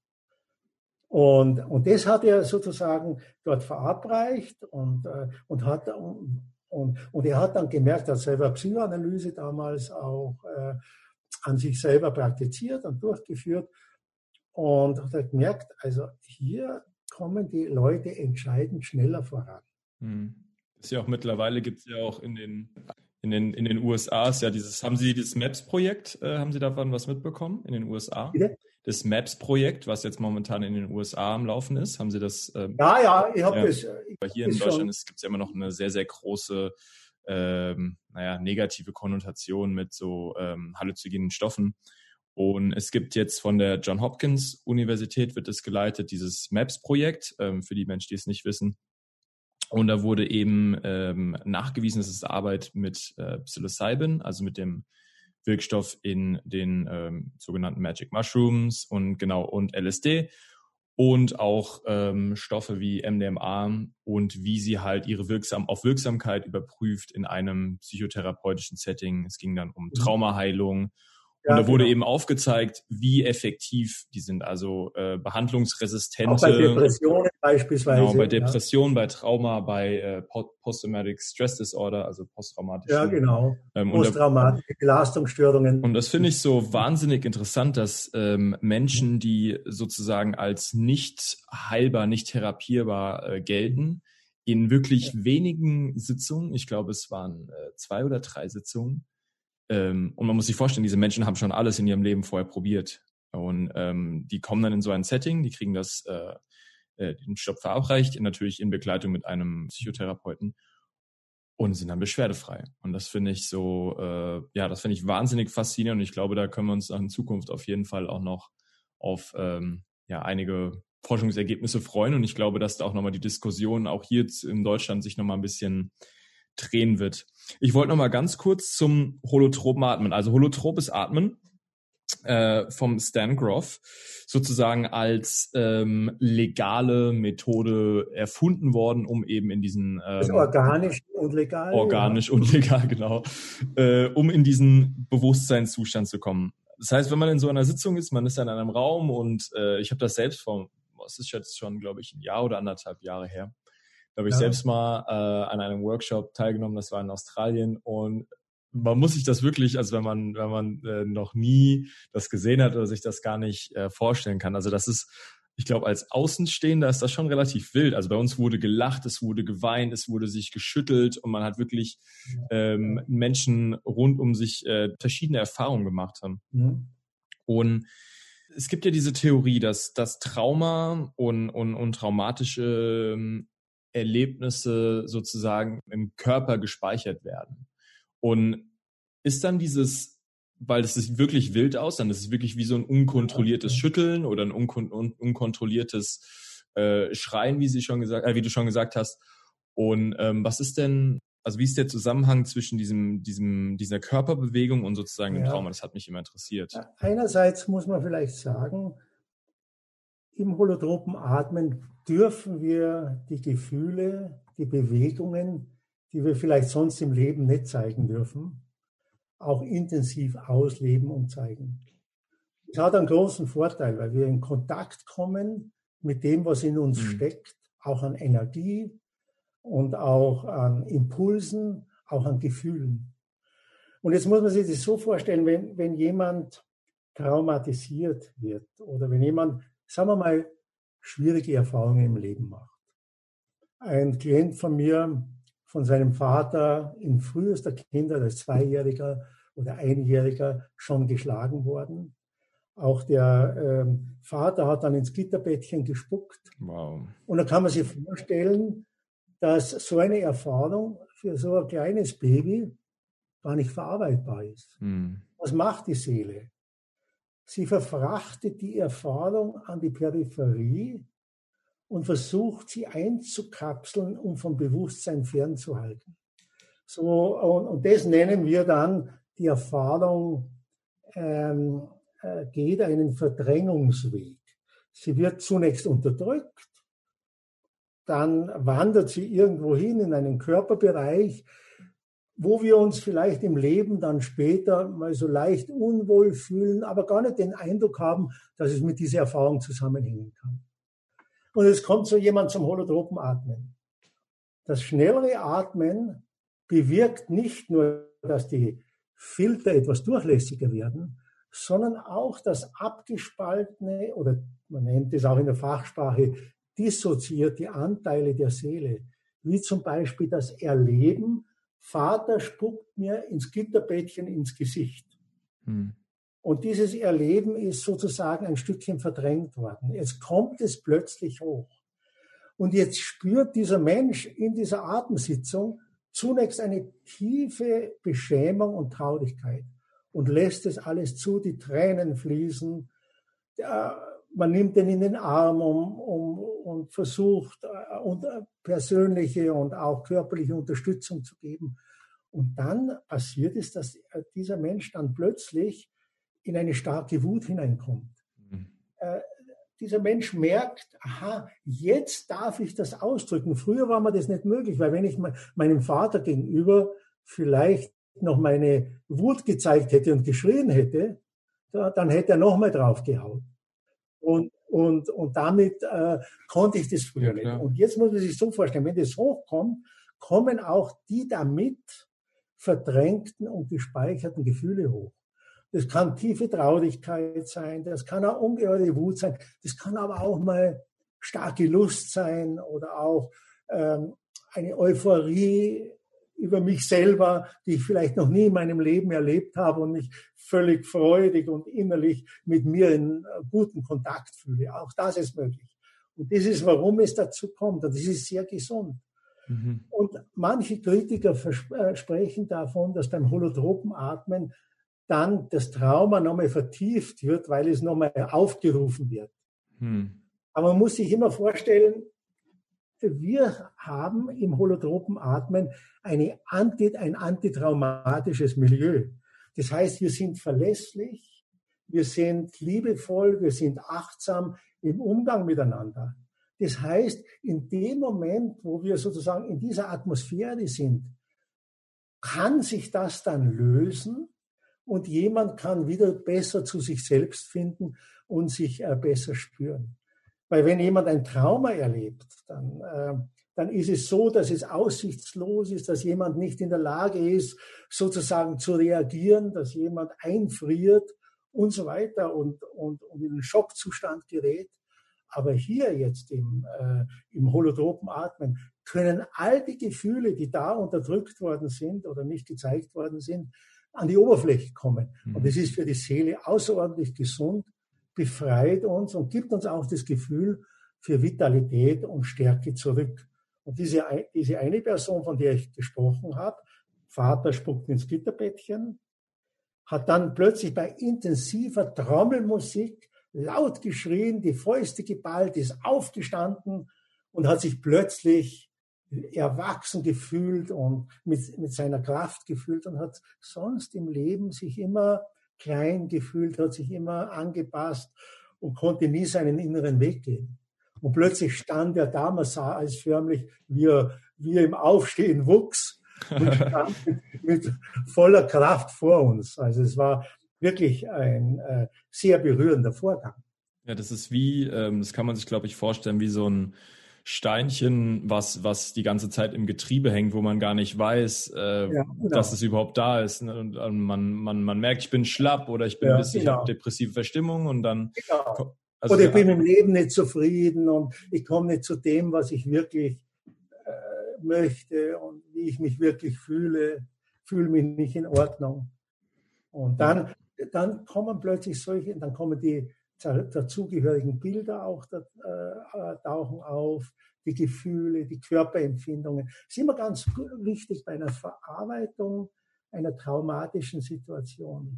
Und, und das hat er sozusagen dort verabreicht und, äh, und, hat, und, und er hat dann gemerkt, er hat selber Psychoanalyse damals auch äh, an sich selber praktiziert und durchgeführt und hat gemerkt, also hier kommen die Leute entscheidend schneller voran.
Hm. Das ist ja auch mittlerweile, gibt es ja auch in den, in den, in den U S A, ist ja dieses, haben Sie dieses MAPS-Projekt, äh, haben Sie davon was mitbekommen in den U S A?
Bitte?
Das MAPS-Projekt, was jetzt momentan in den U S A am Laufen ist, haben Sie das? Ähm,
ja, ja, ich habe
ja.
das.
Aber hier in Deutschland gibt es ja immer noch eine sehr, sehr große, ähm, naja, negative Konnotation mit so ähm, halluzinogenen Stoffen. Und es gibt jetzt von der Johns Hopkins Universität, wird es geleitet, dieses MAPS-Projekt, ähm, für die Menschen, die es nicht wissen. Und da wurde eben ähm, nachgewiesen, dass es Arbeit mit äh, Psilocybin, also mit dem Wirkstoff in den ähm, sogenannten Magic Mushrooms und genau und L S D und auch ähm, Stoffe wie M D M A und wie sie halt ihre Wirksam auf Wirksamkeit überprüft in einem psychotherapeutischen Setting. Es ging dann um Traumaheilung. Und ja, da wurde genau. eben aufgezeigt, wie effektiv die sind, also äh, behandlungsresistente.
Auch bei Depressionen beispielsweise.
Genau, bei Depressionen, ja. bei Trauma, bei äh, Post-Traumatic Stress Disorder, also posttraumatische.
Ja, genau.
Ähm,
Posttraumatische Belastungsstörungen.
Und das finde ich so wahnsinnig interessant, dass ähm, Menschen, die sozusagen als nicht heilbar, nicht therapierbar äh, gelten, in wirklich ja. wenigen Sitzungen, ich glaube es waren äh, zwei oder drei Sitzungen, Ähm, und man muss sich vorstellen, diese Menschen haben schon alles in ihrem Leben vorher probiert. Und ähm, die kommen dann in so ein Setting, die kriegen das, äh, äh, den Stoff verabreicht, natürlich in Begleitung mit einem Psychotherapeuten und sind dann beschwerdefrei. Und das finde ich so, äh, ja, das finde ich wahnsinnig faszinierend. Und ich glaube, da können wir uns in Zukunft auf jeden Fall auch noch auf ähm, ja, einige Forschungsergebnisse freuen. Und ich glaube, dass da auch nochmal die Diskussion auch hier in Deutschland sich nochmal ein bisschen drehen wird. Ich wollte noch mal ganz kurz zum holotropen Atmen, also holotropes Atmen äh, vom Stan Grof sozusagen als ähm, legale Methode erfunden worden, um eben in diesen ähm,
also organisch und legal
organisch
ja.
und legal genau, äh, um in diesen Bewusstseinszustand zu kommen. Das heißt, wenn man in so einer Sitzung ist, man ist dann in einem Raum und äh, ich habe das selbst vor, was ist jetzt schon, glaube ich, ein Jahr oder anderthalb Jahre her. Da habe ich ja. selbst mal äh, an einem Workshop teilgenommen, das war in Australien und man muss sich das wirklich, also wenn man wenn man äh, noch nie das gesehen hat oder sich das gar nicht äh, vorstellen kann, also das ist, ich glaube, als Außenstehender ist das schon relativ wild. Also bei uns wurde gelacht, es wurde geweint, es wurde sich geschüttelt und man hat wirklich ähm, Menschen rund um sich äh, verschiedene Erfahrungen gemacht haben. Mhm. Und es gibt ja diese Theorie, dass das Trauma und, und, und traumatische ähm, Erlebnisse sozusagen im Körper gespeichert werden. Und ist dann dieses, weil das sieht wirklich wild aus, dann ist es wirklich wie so ein unkontrolliertes Schütteln oder ein unkon- un- unkontrolliertes äh, Schreien, wie sie schon gesagt, äh, wie du schon gesagt hast. Und ähm, was ist denn, also wie ist der Zusammenhang zwischen diesem, diesem, dieser Körperbewegung und sozusagen dem ja. Trauma? Das hat mich immer interessiert.
Einerseits muss man vielleicht sagen, im holotropen Atmen dürfen wir die Gefühle, die Bewegungen, die wir vielleicht sonst im Leben nicht zeigen dürfen, auch intensiv ausleben und zeigen. Das hat einen großen Vorteil, weil wir in Kontakt kommen mit dem, was in uns mhm. steckt, auch an Energie und auch an Impulsen, auch an Gefühlen. Und jetzt muss man sich das so vorstellen, wenn, wenn jemand traumatisiert wird oder wenn jemand, sagen wir mal, schwierige Erfahrungen im Leben macht. Ein Klient von mir, von seinem Vater in frühester Kindheit als Zweijähriger oder Einjähriger schon geschlagen worden. Auch der ähm, Vater hat dann ins Gitterbettchen gespuckt.
Wow.
Und da kann man sich vorstellen, dass so eine Erfahrung für so ein kleines Baby gar nicht verarbeitbar ist.
Hm.
Was macht die Seele? Sie verfrachtet die Erfahrung an die Peripherie und versucht, sie einzukapseln, um vom Bewusstsein fernzuhalten. So, und, und das nennen wir dann, die Erfahrung ähm, äh, geht einen Verdrängungsweg. Sie wird zunächst unterdrückt, dann wandert sie irgendwo hin in einen Körperbereich, wo wir uns vielleicht im Leben dann später mal so leicht unwohl fühlen, aber gar nicht den Eindruck haben, dass es mit dieser Erfahrung zusammenhängen kann. Und es kommt so jemand zum holotropen Atmen. Das schnellere Atmen bewirkt nicht nur, dass die Filter etwas durchlässiger werden, sondern auch, dass abgespaltene, oder man nennt es auch in der Fachsprache, dissoziierte Anteile der Seele, wie zum Beispiel das Erleben, Vater spuckt mir ins Gitterbettchen ins Gesicht. Hm. Und dieses Erleben ist sozusagen ein Stückchen verdrängt worden. Jetzt kommt es plötzlich hoch. Und jetzt spürt dieser Mensch in dieser Atemsitzung zunächst eine tiefe Beschämung und Traurigkeit und lässt es alles zu, die Tränen fließen. Man nimmt ihn in den Arm um, um, und versucht, und persönliche und auch körperliche Unterstützung zu geben. Und dann passiert es, dass dieser Mensch dann plötzlich in eine starke Wut hineinkommt. Mhm. Äh, dieser Mensch merkt, aha, jetzt darf ich das ausdrücken. Früher war mir das nicht möglich, weil wenn ich meinem Vater gegenüber vielleicht noch meine Wut gezeigt hätte und geschrien hätte, da, dann hätte er noch mal draufgehauen. Und, und, und damit äh, konnte ich das früher ja, nicht. Und jetzt muss man sich so vorstellen, wenn das hochkommt, kommen auch die damit verdrängten und gespeicherten Gefühle hoch. Das kann tiefe Traurigkeit sein, das kann auch ungeheure Wut sein, das kann aber auch mal starke Lust sein oder auch ähm, eine Euphorie über mich selber, die ich vielleicht noch nie in meinem Leben erlebt habe und mich völlig freudig und innerlich mit mir in guten Kontakt fühle. Auch das ist möglich. Und das ist, warum es dazu kommt. Und das ist sehr gesund. Mhm. Und manche Kritiker sprechen davon, dass beim holotropen Atmen dann das Trauma nochmal vertieft wird, weil es nochmal aufgerufen wird. Hm. Aber man muss sich immer vorstellen, wir haben im holotropen Atmen eine Anti, ein antitraumatisches Milieu. Das heißt, wir sind verlässlich, wir sind liebevoll, wir sind achtsam im Umgang miteinander. Das heißt, in dem Moment, wo wir sozusagen in dieser Atmosphäre sind, kann sich das dann lösen und jemand kann wieder besser zu sich selbst finden und sich äh, besser spüren. Weil wenn jemand ein Trauma erlebt, dann, äh, dann ist es so, dass es aussichtslos ist, dass jemand nicht in der Lage ist, sozusagen zu reagieren, dass jemand einfriert und so weiter und, und, und in einen Schockzustand gerät. Aber hier jetzt im, äh, im holotropen Atmen können all die Gefühle, die da unterdrückt worden sind oder nicht gezeigt worden sind, an die Oberfläche kommen. Mhm. Und das ist für die Seele außerordentlich gesund, befreit uns und gibt uns auch das Gefühl für Vitalität und Stärke zurück. Und diese, diese eine Person, von der ich gesprochen habe, Vater spuckt ins Gitterbettchen, hat dann plötzlich bei intensiver Trommelmusik laut geschrien, die Fäuste geballt, ist aufgestanden und hat sich plötzlich erwachsen gefühlt und mit, mit seiner Kraft gefühlt und hat sonst im Leben sich immer klein gefühlt, hat sich immer angepasst und konnte nie seinen inneren Weg gehen. Und plötzlich stand er da, man sah als förmlich, wie er, wie er im Aufstehen wuchs und stand mit, mit voller Kraft vor uns. Also es war wirklich ein äh, sehr berührender Vorgang.
Ja, das ist wie, ähm, das kann man sich, glaube ich, vorstellen, wie so ein Steinchen, was, was die ganze Zeit im Getriebe hängt, wo man gar nicht weiß, äh, ja, genau. dass es überhaupt da ist. Und man, man, man merkt, ich bin schlapp oder ich bin ja, ein bisschen, genau. ich habe depressive Verstimmung und dann.
Genau. Also oder ich bin im Leben nicht zufrieden und ich komme nicht zu dem, was ich wirklich äh, möchte und wie ich mich wirklich fühle, fühle mich nicht in Ordnung. Und dann, dann kommen plötzlich solche, dann kommen die dazugehörigen Bilder auch da, äh, tauchen auf, die Gefühle, die Körperempfindungen. Das ist immer ganz wichtig bei einer Verarbeitung einer traumatischen Situation.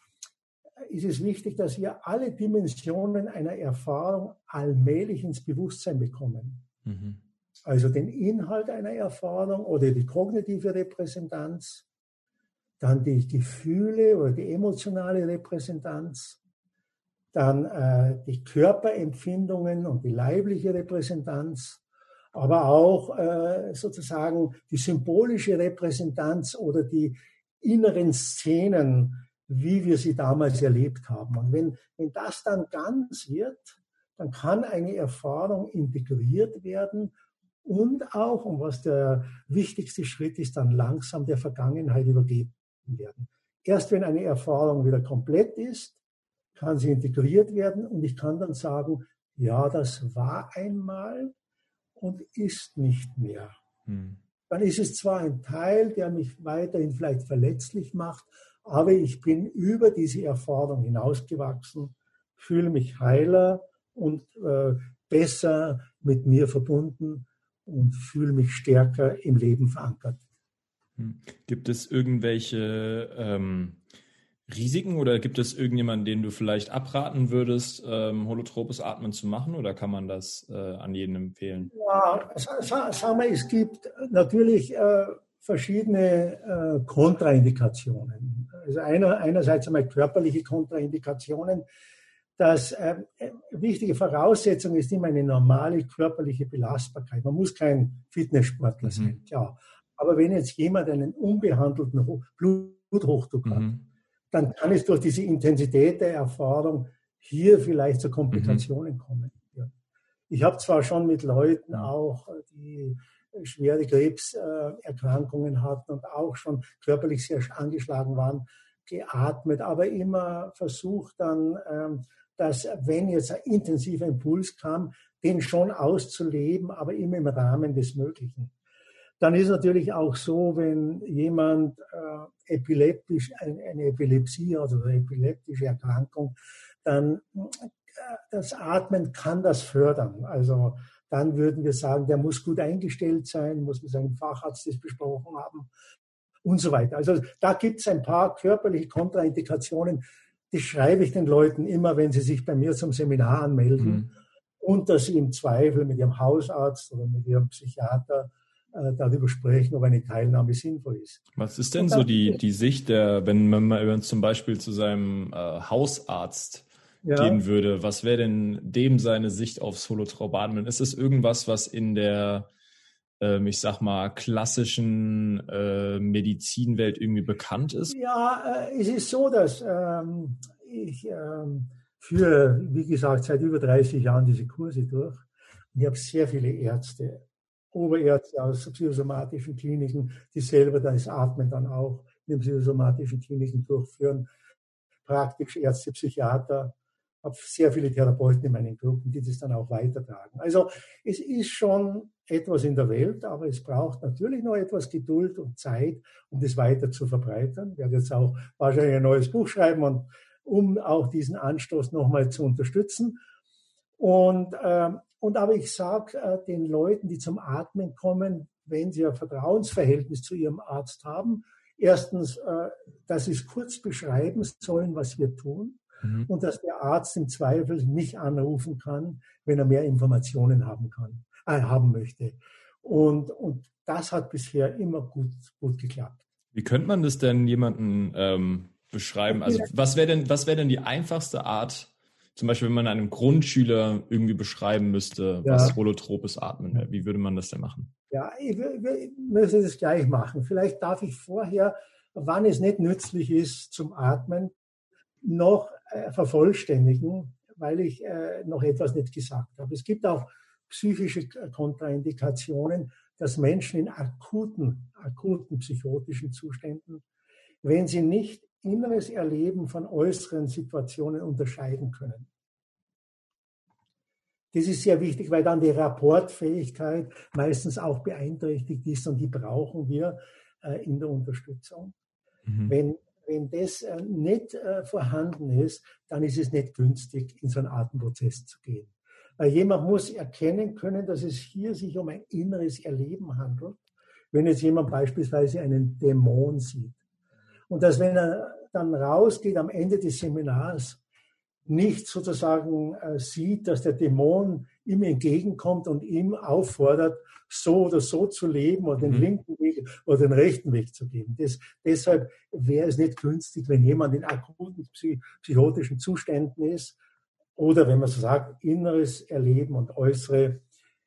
Ist es wichtig, dass wir alle Dimensionen einer Erfahrung allmählich ins Bewusstsein bekommen. Mhm. Also den Inhalt einer Erfahrung oder die kognitive Repräsentanz, dann die Gefühle oder die emotionale Repräsentanz, dann äh, die Körperempfindungen und die leibliche Repräsentanz, aber auch äh, sozusagen die symbolische Repräsentanz oder die inneren Szenen, wie wir sie damals erlebt haben. Und wenn, wenn das dann ganz wird, dann kann eine Erfahrung integriert werden und auch, und was der wichtigste Schritt ist, dann langsam der Vergangenheit übergeben werden. Erst wenn eine Erfahrung wieder komplett ist, kann sie integriert werden und ich kann dann sagen, ja, das war einmal und ist nicht mehr. Hm. Dann ist es zwar ein Teil, der mich weiterhin vielleicht verletzlich macht, aber ich bin über diese Erfahrung hinausgewachsen, fühle mich heiler und äh, besser mit mir verbunden und fühle mich stärker im Leben verankert.
Gibt es irgendwelche ähm, Risiken oder gibt es irgendjemanden, den du vielleicht abraten würdest, ähm, holotropes Atmen zu machen, oder kann man das äh, an jeden empfehlen?
Ja, sagen wir, es gibt natürlich äh, verschiedene äh, Kontraindikationen. Also einer, einerseits einmal körperliche Kontraindikationen. Das äh, wichtige Voraussetzung ist immer eine normale körperliche Belastbarkeit. Man muss kein Fitnesssportler sein, mhm. klar. Aber wenn jetzt jemand einen unbehandelten Ho- Bluthochdruck mhm. hat, dann kann es durch diese Intensität der Erfahrung hier vielleicht zu Komplikationen mhm. kommen. Ja. Ich habe zwar schon mit Leuten auch, die schwere Krebserkrankungen hatten und auch schon körperlich sehr angeschlagen waren, geatmet, aber immer versucht dann, dass wenn jetzt ein intensiver Impuls kam, den schon auszuleben, aber immer im Rahmen des Möglichen. Dann ist natürlich auch so, wenn jemand äh, epileptisch, eine, eine Epilepsie, also eine epileptische Erkrankung, dann äh, das Atmen kann das fördern. Also dann würden wir sagen, der muss gut eingestellt sein, muss mit seinem Facharzt das besprochen haben und so weiter. Also da gibt es ein paar körperliche Kontraindikationen, die schreibe ich den Leuten immer, wenn sie sich bei mir zum Seminar anmelden mhm. und dass sie im Zweifel mit ihrem Hausarzt oder mit ihrem Psychiater darüber sprechen, ob eine Teilnahme sinnvoll ist.
Was ist denn so die, die Sicht, der, wenn man mal zum Beispiel zu seinem äh, Hausarzt ja. gehen würde, was wäre denn dem seine Sicht aufs holotrope Atmen? Ist es irgendwas, was in der, ähm, ich sag mal, klassischen äh, Medizinwelt irgendwie bekannt ist?
Ja, äh, es ist so, dass ähm, ich ähm, führe, wie gesagt, seit über dreißig Jahren diese Kurse durch und ich habe sehr viele Ärzte, Oberärzte aus psychosomatischen Kliniken, die selber das Atmen dann auch in den psychosomatischen Kliniken durchführen. Praktisch Ärzte, Psychiater, habe sehr viele Therapeuten in meinen Gruppen, die das dann auch weitertragen. Also es ist schon etwas in der Welt, aber es braucht natürlich noch etwas Geduld und Zeit, um das weiter zu verbreitern. Ich werde jetzt auch wahrscheinlich ein neues Buch schreiben, und, um auch diesen Anstoß nochmal zu unterstützen. Und ähm, Und aber ich sage äh, den Leuten, die zum Atmen kommen, wenn sie ein Vertrauensverhältnis zu ihrem Arzt haben, erstens, äh, dass sie es kurz beschreiben sollen, was wir tun, mhm. und dass der Arzt im Zweifel mich anrufen kann, wenn er mehr Informationen haben kann, äh, haben möchte. Und, und das hat bisher immer gut, gut geklappt.
Wie könnte man das denn jemandem ähm, beschreiben? Also was wäre denn, was wäre denn die einfachste Art, zum Beispiel, wenn man einem Grundschüler irgendwie beschreiben müsste, ja. was holotropes Atmen wäre, wie würde man das denn machen?
Ja, ich, ich müsste das gleich machen. Vielleicht darf ich vorher, wann es nicht nützlich ist zum Atmen, noch äh, vervollständigen, weil ich äh, noch etwas nicht gesagt habe. Es gibt auch psychische Kontraindikationen, dass Menschen in akuten, akuten psychotischen Zuständen, wenn sie nicht inneres Erleben von äußeren Situationen unterscheiden können. Das ist sehr wichtig, weil dann die Rapportfähigkeit meistens auch beeinträchtigt ist, und die brauchen wir äh, in der Unterstützung. Mhm. Wenn, wenn das äh, nicht äh, vorhanden ist, dann ist es nicht günstig, in so einen Atemprozess zu gehen. Weil jemand muss erkennen können, dass es hier sich um ein inneres Erleben handelt, wenn jetzt jemand beispielsweise einen Dämon sieht. Und dass, wenn er dann rausgeht am Ende des Seminars, nicht sozusagen äh, sieht, dass der Dämon ihm entgegenkommt und ihm auffordert, so oder so zu leben oder den mhm. linken Weg oder den rechten Weg zu gehen. Das, deshalb wäre es nicht günstig, wenn jemand in akuten psych- psychotischen Zuständen ist oder, wenn man so sagt, inneres Erleben und äußere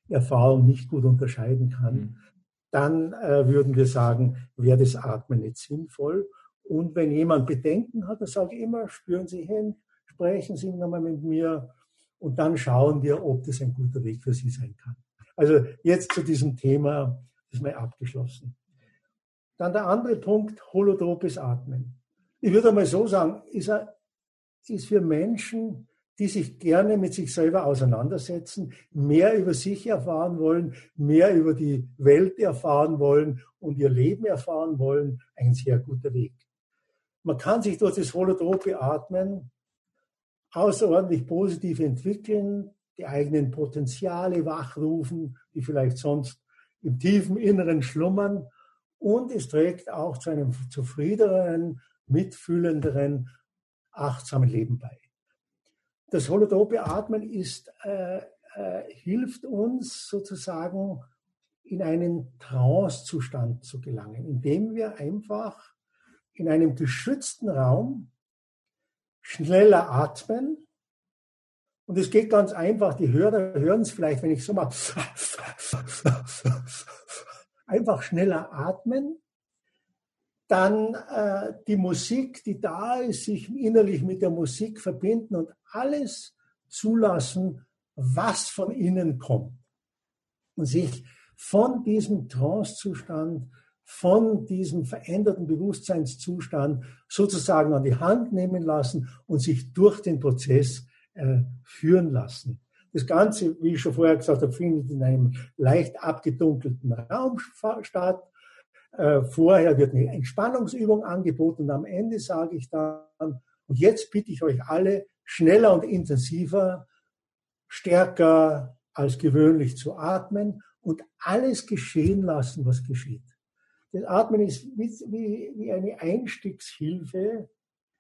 Erfahrung nicht gut unterscheiden kann, mhm. dann äh, würden wir sagen, wäre das Atmen nicht sinnvoll. Und wenn jemand Bedenken hat, dann sage ich immer, spüren Sie hin, sprechen Sie nochmal mit mir und dann schauen wir, ob das ein guter Weg für Sie sein kann. Also jetzt zu diesem Thema ist mal abgeschlossen. Dann der andere Punkt, holotropes Atmen. Ich würde mal so sagen, ist, er, ist für Menschen, die sich gerne mit sich selber auseinandersetzen, mehr über sich erfahren wollen, mehr über die Welt erfahren wollen und ihr Leben erfahren wollen, ein sehr guter Weg. Man kann sich durch das holotrope Atmen außerordentlich positiv entwickeln, die eigenen Potenziale wachrufen, die vielleicht sonst im tiefen Inneren schlummern. Und es trägt auch zu einem zufriedeneren, mitfühlenderen, achtsamen Leben bei. Das holotrope Atmen ist, äh, äh, hilft uns sozusagen in einen Trance-Zustand zu gelangen, indem wir einfach in einem geschützten Raum schneller atmen. Und es geht ganz einfach, die Hörer hören es vielleicht, wenn ich so mal einfach schneller atmen, dann äh, die Musik, die da ist, sich innerlich mit der Musik verbinden und alles zulassen, was von innen kommt. Und sich von diesem Trance-Zustand, von diesem veränderten Bewusstseinszustand sozusagen an die Hand nehmen lassen und sich durch den Prozess äh, führen lassen. Das Ganze, wie ich schon vorher gesagt habe, findet in einem leicht abgedunkelten Raum statt. Äh, vorher wird eine Entspannungsübung angeboten und am Ende sage ich dann, und jetzt bitte ich euch alle, schneller und intensiver, stärker als gewöhnlich zu atmen und alles geschehen lassen, was geschieht. Das Atmen ist wie, wie eine Einstiegshilfe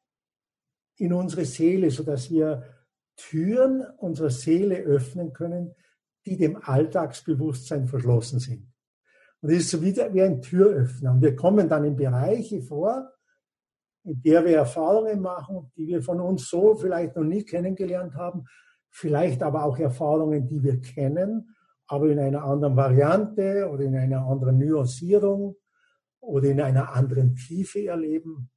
in unsere Seele, sodass wir Türen unserer Seele öffnen können, die dem Alltagsbewusstsein verschlossen sind. Und das ist so wie, wie ein Türöffner. Und wir kommen dann in Bereiche vor, in der wir Erfahrungen machen, die wir von uns so vielleicht noch nie kennengelernt haben, vielleicht aber auch Erfahrungen, die wir kennen, aber in einer anderen Variante oder in einer anderen Nuancierung oder in einer anderen Tiefe erleben.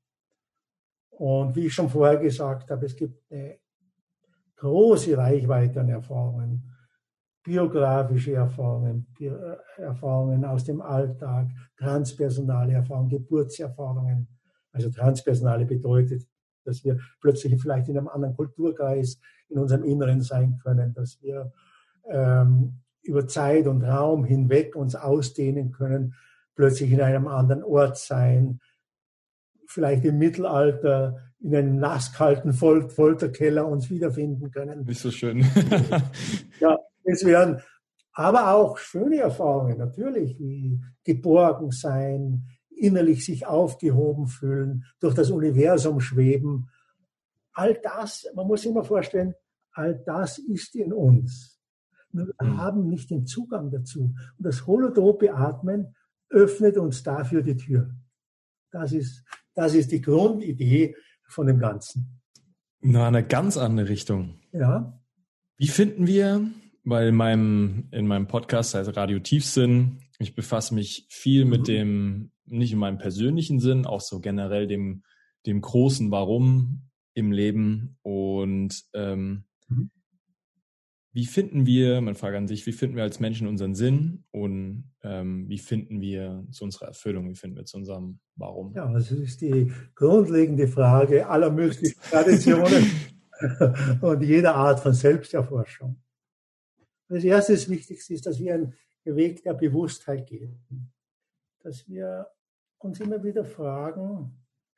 Und wie ich schon vorher gesagt habe, es gibt eine große Reichweite an Erfahrungen, biografische Erfahrungen, Erfahrungen aus dem Alltag, transpersonale Erfahrungen, Geburtserfahrungen. Also transpersonale bedeutet, dass wir plötzlich vielleicht in einem anderen Kulturkreis in unserem Inneren sein können, dass wir ähm, über Zeit und Raum hinweg uns ausdehnen können, plötzlich in einem anderen Ort sein, vielleicht im Mittelalter in einem nasskalten Fol- Folterkeller uns wiederfinden können.
Nicht so schön.
Ja, es wären aber auch schöne Erfahrungen, natürlich, wie geborgen sein, innerlich sich aufgehoben fühlen, durch das Universum schweben. All das, man muss sich immer vorstellen, all das ist in uns. Wir mhm. haben nicht den Zugang dazu. Und das holotrope Atmen öffnet uns dafür die Tür. Das ist, das ist die Grundidee von dem Ganzen.
Na, eine ganz andere Richtung.
Ja.
Wie finden wir, weil in meinem, in meinem Podcast heißt Radio Tiefsinn, ich befasse mich viel mit mhm. dem, nicht in meinem persönlichen Sinn, auch so generell dem, dem großen Warum im Leben. Und ähm, mhm. wie finden wir, meine Frage an sich, wie finden wir als Menschen unseren Sinn und ähm, wie finden wir zu unserer Erfüllung, wie finden wir zu unserem Warum?
Ja, das ist die grundlegende Frage aller mystischen Traditionen und jeder Art von Selbsterforschung. Das erste, das Wichtigste ist, dass wir einen Weg der Bewusstheit gehen. Dass wir uns immer wieder fragen,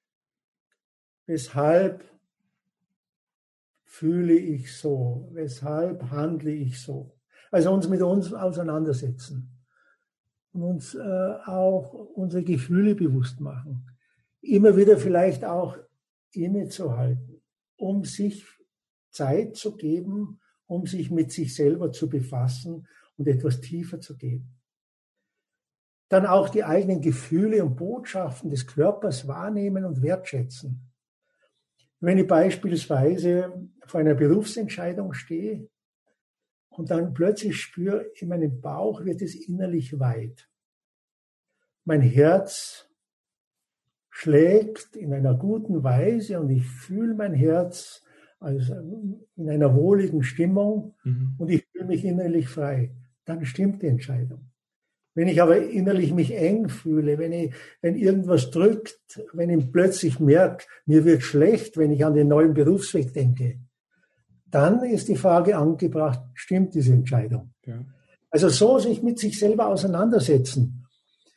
weshalb fühle ich so? Weshalb handle ich so? Also uns mit uns auseinandersetzen und uns äh, auch unsere Gefühle bewusst machen. Immer wieder vielleicht auch innezuhalten, um sich Zeit zu geben, um sich mit sich selber zu befassen und etwas tiefer zu gehen. Dann auch die eigenen Gefühle und Botschaften des Körpers wahrnehmen und wertschätzen. Wenn ich beispielsweise vor einer Berufsentscheidung stehe Und dann plötzlich spüre ich, in meinem Bauch wird es innerlich weit. Mein Herz schlägt in einer guten Weise und ich fühle mein Herz also in einer wohligen Stimmung mhm. und ich fühle mich innerlich frei. Dann stimmt die Entscheidung. Wenn ich aber innerlich mich eng fühle, wenn, ich, wenn irgendwas drückt, wenn ich plötzlich merke, mir wird schlecht, wenn ich an den neuen Berufsweg denke, dann ist die Frage angebracht, stimmt diese Entscheidung? Ja. Also so sich mit sich selber auseinandersetzen.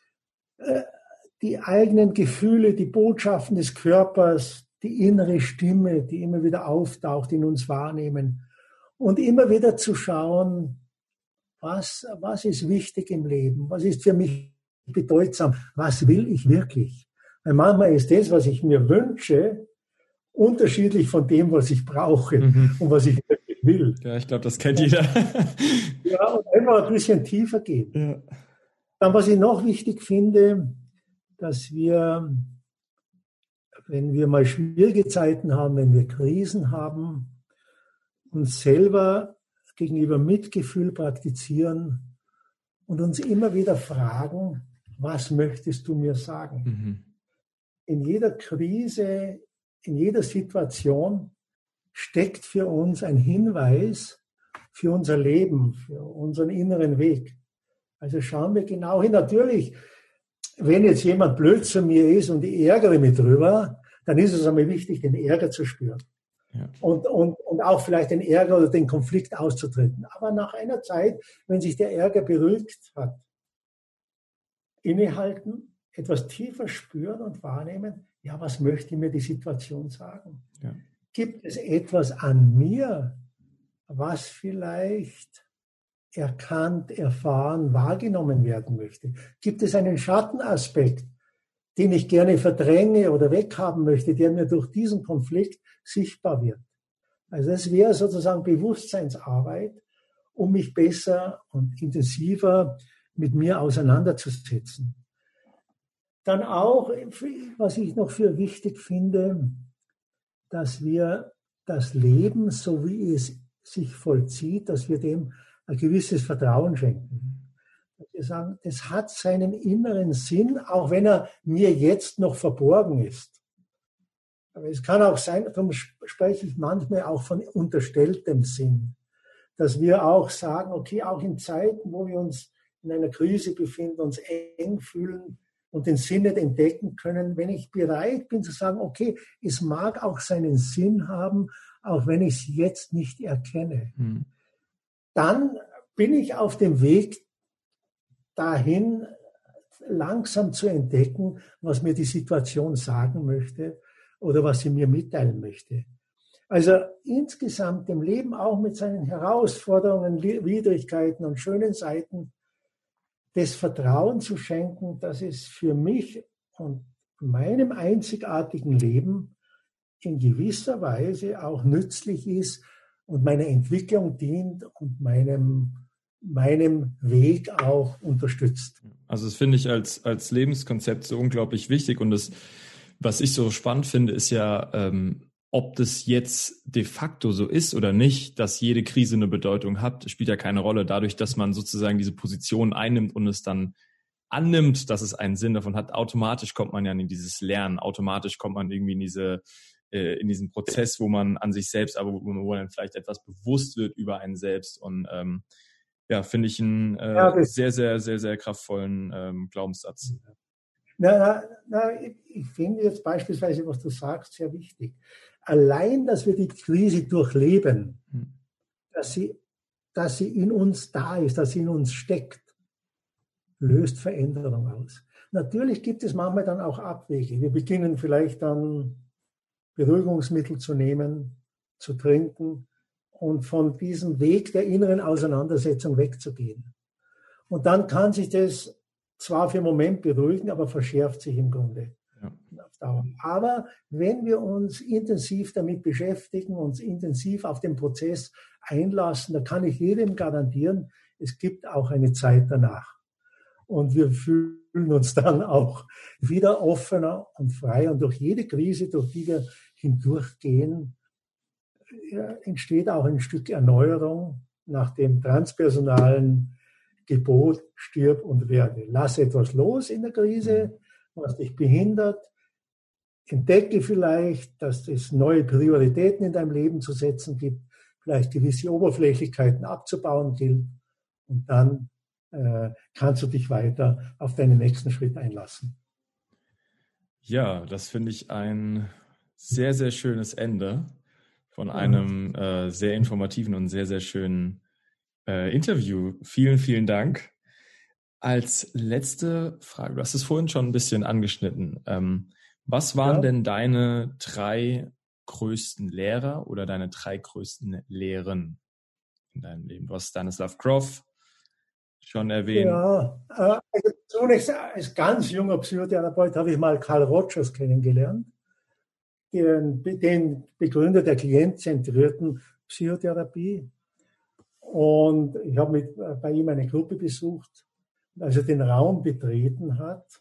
Die eigenen Gefühle, die Botschaften des Körpers, die innere Stimme, die immer wieder auftaucht, in uns wahrnehmen und immer wieder zu schauen, was, was ist wichtig im Leben, was ist für mich bedeutsam, was will ich wirklich? Weil manchmal ist das, was ich mir wünsche, unterschiedlich von dem, was ich brauche mhm. und was ich wirklich will.
Ja, ich glaube, das kennt jeder.
Ja, und einfach ein bisschen tiefer gehen. Ja. Dann, was ich noch wichtig finde, dass wir, wenn wir mal schwierige Zeiten haben, wenn wir Krisen haben, uns selber gegenüber Mitgefühl praktizieren und uns immer wieder fragen, was möchtest du mir sagen? Mhm. In jeder Krise, in jeder Situation steckt für uns ein Hinweis für unser Leben, für unseren inneren Weg. Also schauen wir genau hin. Natürlich, wenn jetzt jemand blöd zu mir ist und ich ärgere mich drüber, dann ist es einmal wichtig, den Ärger zu spüren. Ja. Und, und, und auch vielleicht den Ärger oder den Konflikt auszutreten. Aber nach einer Zeit, wenn sich der Ärger beruhigt hat, innehalten, etwas tiefer spüren und wahrnehmen, ja, was möchte mir die Situation sagen? Ja. Gibt es etwas an mir, was vielleicht erkannt, erfahren, wahrgenommen werden möchte? Gibt es einen Schattenaspekt, den ich gerne verdränge oder weghaben möchte, der mir durch diesen Konflikt sichtbar wird? Also das wäre sozusagen Bewusstseinsarbeit, um mich besser und intensiver mit mir auseinanderzusetzen. Dann auch, was ich noch für wichtig finde, dass wir das Leben, so wie es sich vollzieht, dass wir dem ein gewisses Vertrauen schenken. Wir sagen, das hat seinen inneren Sinn, auch wenn er mir jetzt noch verborgen ist. Aber es kann auch sein, darum spreche ich manchmal auch von unterstelltem Sinn, dass wir auch sagen, okay, auch in Zeiten, wo wir uns in einer Krise befinden, uns eng fühlen und den Sinn nicht entdecken können, wenn ich bereit bin zu sagen, okay, es mag auch seinen Sinn haben, auch wenn ich es jetzt nicht erkenne. Hm. Dann bin ich auf dem Weg dahin, langsam zu entdecken, was mir die Situation sagen möchte oder was sie mir mitteilen möchte. Also insgesamt dem Leben auch mit seinen Herausforderungen, Widrigkeiten und schönen Seiten das Vertrauen zu schenken, dass es für mich und meinem einzigartigen Leben in gewisser Weise auch nützlich ist und meiner Entwicklung dient und meinem, meinem Weg auch unterstützt.
Also das finde ich als, als Lebenskonzept so unglaublich wichtig. Und das, was ich so spannend finde, ist ja, ähm, ob das jetzt de facto so ist oder nicht, dass jede Krise eine Bedeutung hat, spielt ja keine Rolle. Dadurch, dass man sozusagen diese Position einnimmt und es dann annimmt, dass es einen Sinn davon hat, automatisch kommt man ja in dieses Lernen, automatisch kommt man irgendwie in diese äh, in diesen Prozess, wo man an sich selbst, aber wo, wo man vielleicht etwas bewusst wird über einen selbst. Und ähm, ja, finde ich einen äh, ja, sehr, sehr, sehr, sehr kraftvollen ähm, Glaubenssatz.
Na, na, na, ich, ich finde jetzt beispielsweise, was du sagst, sehr wichtig. Allein, dass wir die Krise durchleben, hm. dass sie, dass sie in uns da ist, dass sie in uns steckt, löst Veränderung aus. Natürlich gibt es manchmal dann auch Abwege. Wir beginnen vielleicht dann Beruhigungsmittel zu nehmen, zu trinken und von diesem Weg der inneren Auseinandersetzung wegzugehen. Und dann kann sich das zwar für einen Moment beruhigen, aber verschärft sich im Grunde ja. auf Dauer. Aber wenn wir uns intensiv damit beschäftigen, uns intensiv auf den Prozess einlassen, dann kann ich jedem garantieren, es gibt auch eine Zeit danach. Und wir fühlen uns dann auch wieder offener und frei. Und durch jede Krise, durch die wir hindurchgehen, ja, entsteht auch ein Stück Erneuerung nach dem transpersonalen Gebot, stirb und werde. Lass etwas los in der Krise, was dich behindert. Entdecke vielleicht, dass es neue Prioritäten in deinem Leben zu setzen gibt, vielleicht gewisse Oberflächlichkeiten abzubauen gilt. Und dann äh, kannst du dich weiter auf deinen nächsten Schritt einlassen.
Ja, das finde ich ein sehr, sehr schönes Ende von einem äh, sehr informativen und sehr, sehr schönen äh, Interview. Vielen, vielen Dank. Als letzte Frage, du hast es vorhin schon ein bisschen angeschnitten. Ähm, was waren ja. denn deine drei größten Lehrer oder deine drei größten Lehren in deinem Leben? Du hast Stanislav Grof schon erwähnt.
Ja, also zunächst als ganz junger Psychotherapeut habe ich mal Carl Rogers kennengelernt, den, den Begründer der klientzentrierten Psychotherapie. Und ich habe mit, bei ihm eine Gruppe besucht, als er den Raum betreten hat.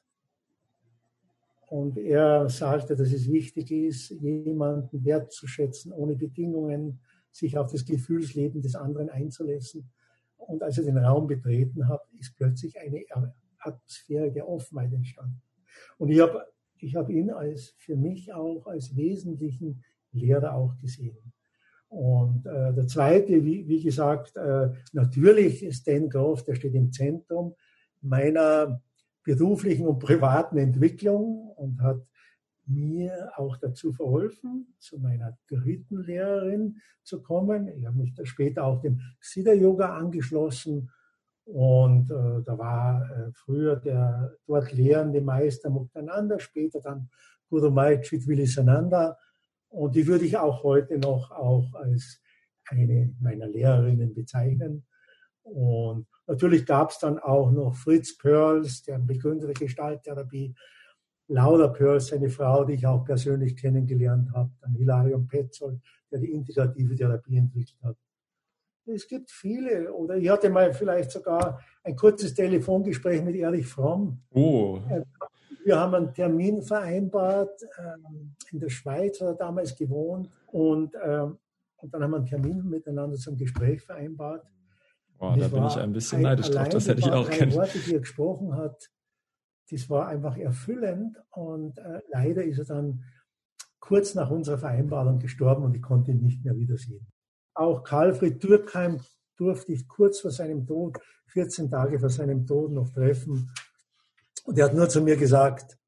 Und er sagte, dass es wichtig ist, jemanden wertzuschätzen, ohne Bedingungen, sich auf das Gefühlsleben des anderen einzulassen. Und als er den Raum betreten hat, ist plötzlich eine Atmosphäre der Offenheit entstanden. Und ich habe ich hab ihn als, für mich auch als wesentlichen Lehrer auch gesehen. Und äh, der zweite, wie, wie gesagt, äh, natürlich Stan Grof, der steht im Zentrum meiner beruflichen und privaten Entwicklung und hat mir auch dazu verholfen, zu meiner dritten Lehrerin zu kommen. Ich habe mich da später auch dem Siddha-Yoga angeschlossen und äh, da war äh, früher der dort lehrende Meister Muktananda, später dann Guru Mayachit Vivekananda und die würde ich auch heute noch auch als eine meiner Lehrerinnen bezeichnen. Und natürlich gab es dann auch noch Fritz Perls, der Begründer der Gestalttherapie, Laura Perls, seine Frau, die ich auch persönlich kennengelernt habe, dann Hilarion Petzold, der die integrative Therapie entwickelt hat. Es gibt viele, oder ich hatte mal vielleicht sogar ein kurzes Telefongespräch mit Erich Fromm.
Oh.
Wir haben einen Termin vereinbart, in der Schweiz hat er damals gewohnt, und, und dann haben wir einen Termin miteinander zum Gespräch vereinbart.
Oh, da bin ich ein bisschen neidisch drauf, das hätte ich auch gerne.
Die Worte, die er gesprochen hat, das war einfach erfüllend und äh, leider ist er dann kurz nach unserer Vereinbarung gestorben und ich konnte ihn nicht mehr wiedersehen. Auch Karlfried Dürkheim durfte ich kurz vor seinem Tod, vierzehn Tage vor seinem Tod noch treffen und er hat nur zu mir gesagt,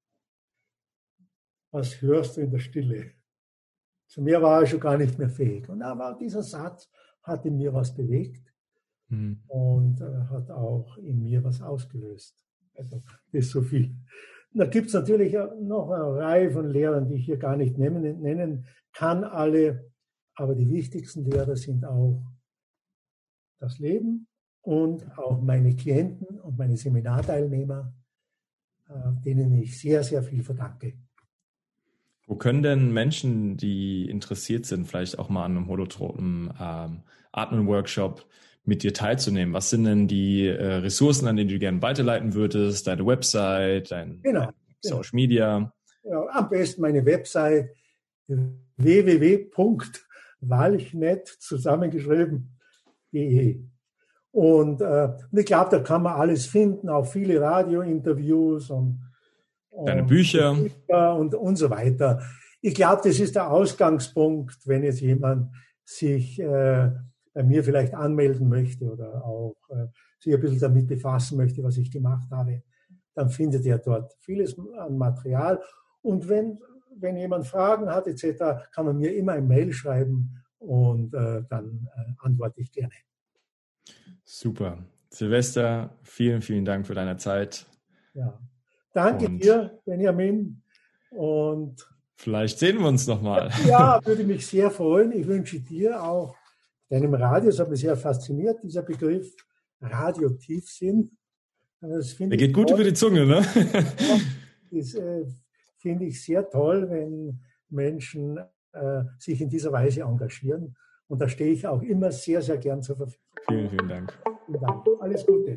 was hörst du in der Stille? Zu mir war er schon gar nicht mehr fähig. Und aber dieser Satz hat in mir was bewegt mhm. und äh, hat auch in mir was ausgelöst. Also, das ist so viel. Da gibt es natürlich noch eine Reihe von Lehrern, die ich hier gar nicht nennen, nennen kann, alle. Aber die wichtigsten Lehrer sind auch das Leben und auch meine Klienten und meine Seminarteilnehmer, denen ich sehr, sehr viel verdanke.
Wo können denn Menschen, die interessiert sind, vielleicht auch mal an einem holotropen ähm, Atmen-Workshop mit dir teilzunehmen? Was sind denn die äh, Ressourcen, an denen du gerne weiterleiten würdest? Deine Website, dein
genau,
Social genau. Media?
Ja, am besten meine Website w w w punkt walchnet zusammengeschrieben punkt de. Und, äh, und ich glaube, da kann man alles finden, auch viele Radiointerviews und, und
deine Bücher
und, und so weiter. Ich glaube, das ist der Ausgangspunkt, wenn jetzt jemand sich äh, bei mir vielleicht anmelden möchte oder auch äh, sich ein bisschen damit befassen möchte, was ich gemacht habe, dann findet er dort vieles an Material. Und wenn, wenn jemand Fragen hat et cetera, kann man mir immer ein Mail schreiben und äh, dann äh, antworte ich gerne.
Super. Silvester, vielen, vielen Dank für deine Zeit.
Ja. Danke und dir, Benjamin. Und
vielleicht sehen wir uns nochmal.
Ja, würde mich sehr freuen. Ich wünsche dir auch, deinem Radio, das hat mich sehr fasziniert, dieser Begriff Radio-Tiefsinn. Das
Der geht gut toll. Über die Zunge, ne?
Das äh, finde ich sehr toll, wenn Menschen äh, sich in dieser Weise engagieren. Und da stehe ich auch immer sehr, sehr gern zur Verfügung.
Vielen, vielen Dank.
Vielen Dank. Alles Gute.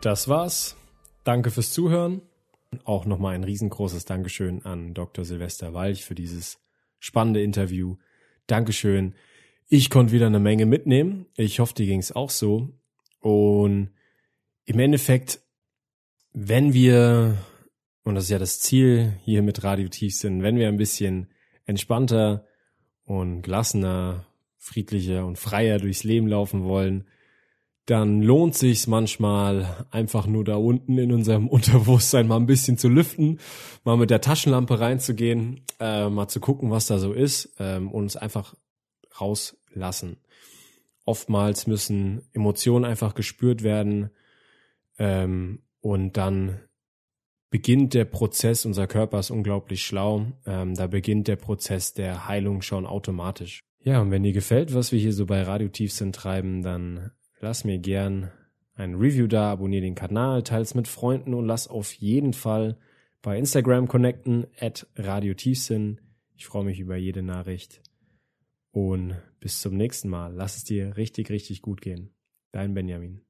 Das war's. Danke fürs Zuhören. Auch nochmal ein riesengroßes Dankeschön an Doktor Silvester Walch für dieses spannende Interview. Dankeschön. Ich konnte wieder eine Menge mitnehmen. Ich hoffe, dir ging's auch so. Und im Endeffekt, wenn wir, und das ist ja das Ziel hier mit Radio Tiefsinn, wenn wir ein bisschen entspannter und gelassener, friedlicher und freier durchs Leben laufen wollen, dann lohnt sich's manchmal einfach nur da unten in unserem Unterbewusstsein mal ein bisschen zu lüften, mal mit der Taschenlampe reinzugehen, äh, mal zu gucken, was da so ist, ähm, und uns einfach rauslassen. Oftmals müssen Emotionen einfach gespürt werden, ähm, und dann beginnt der Prozess, unser Körper ist unglaublich schlau, ähm, da beginnt der Prozess der Heilung schon automatisch. Ja, und wenn dir gefällt, was wir hier so bei Radio Tiefsinn treiben, dann lass mir gern ein Review da, abonniere den Kanal, teils mit Freunden und lass auf jeden Fall bei Instagram connecten, at Radio Tiefsinn. Ich freue mich über jede Nachricht. Und bis zum nächsten Mal. Lass es dir richtig, richtig gut gehen. Dein Benjamin.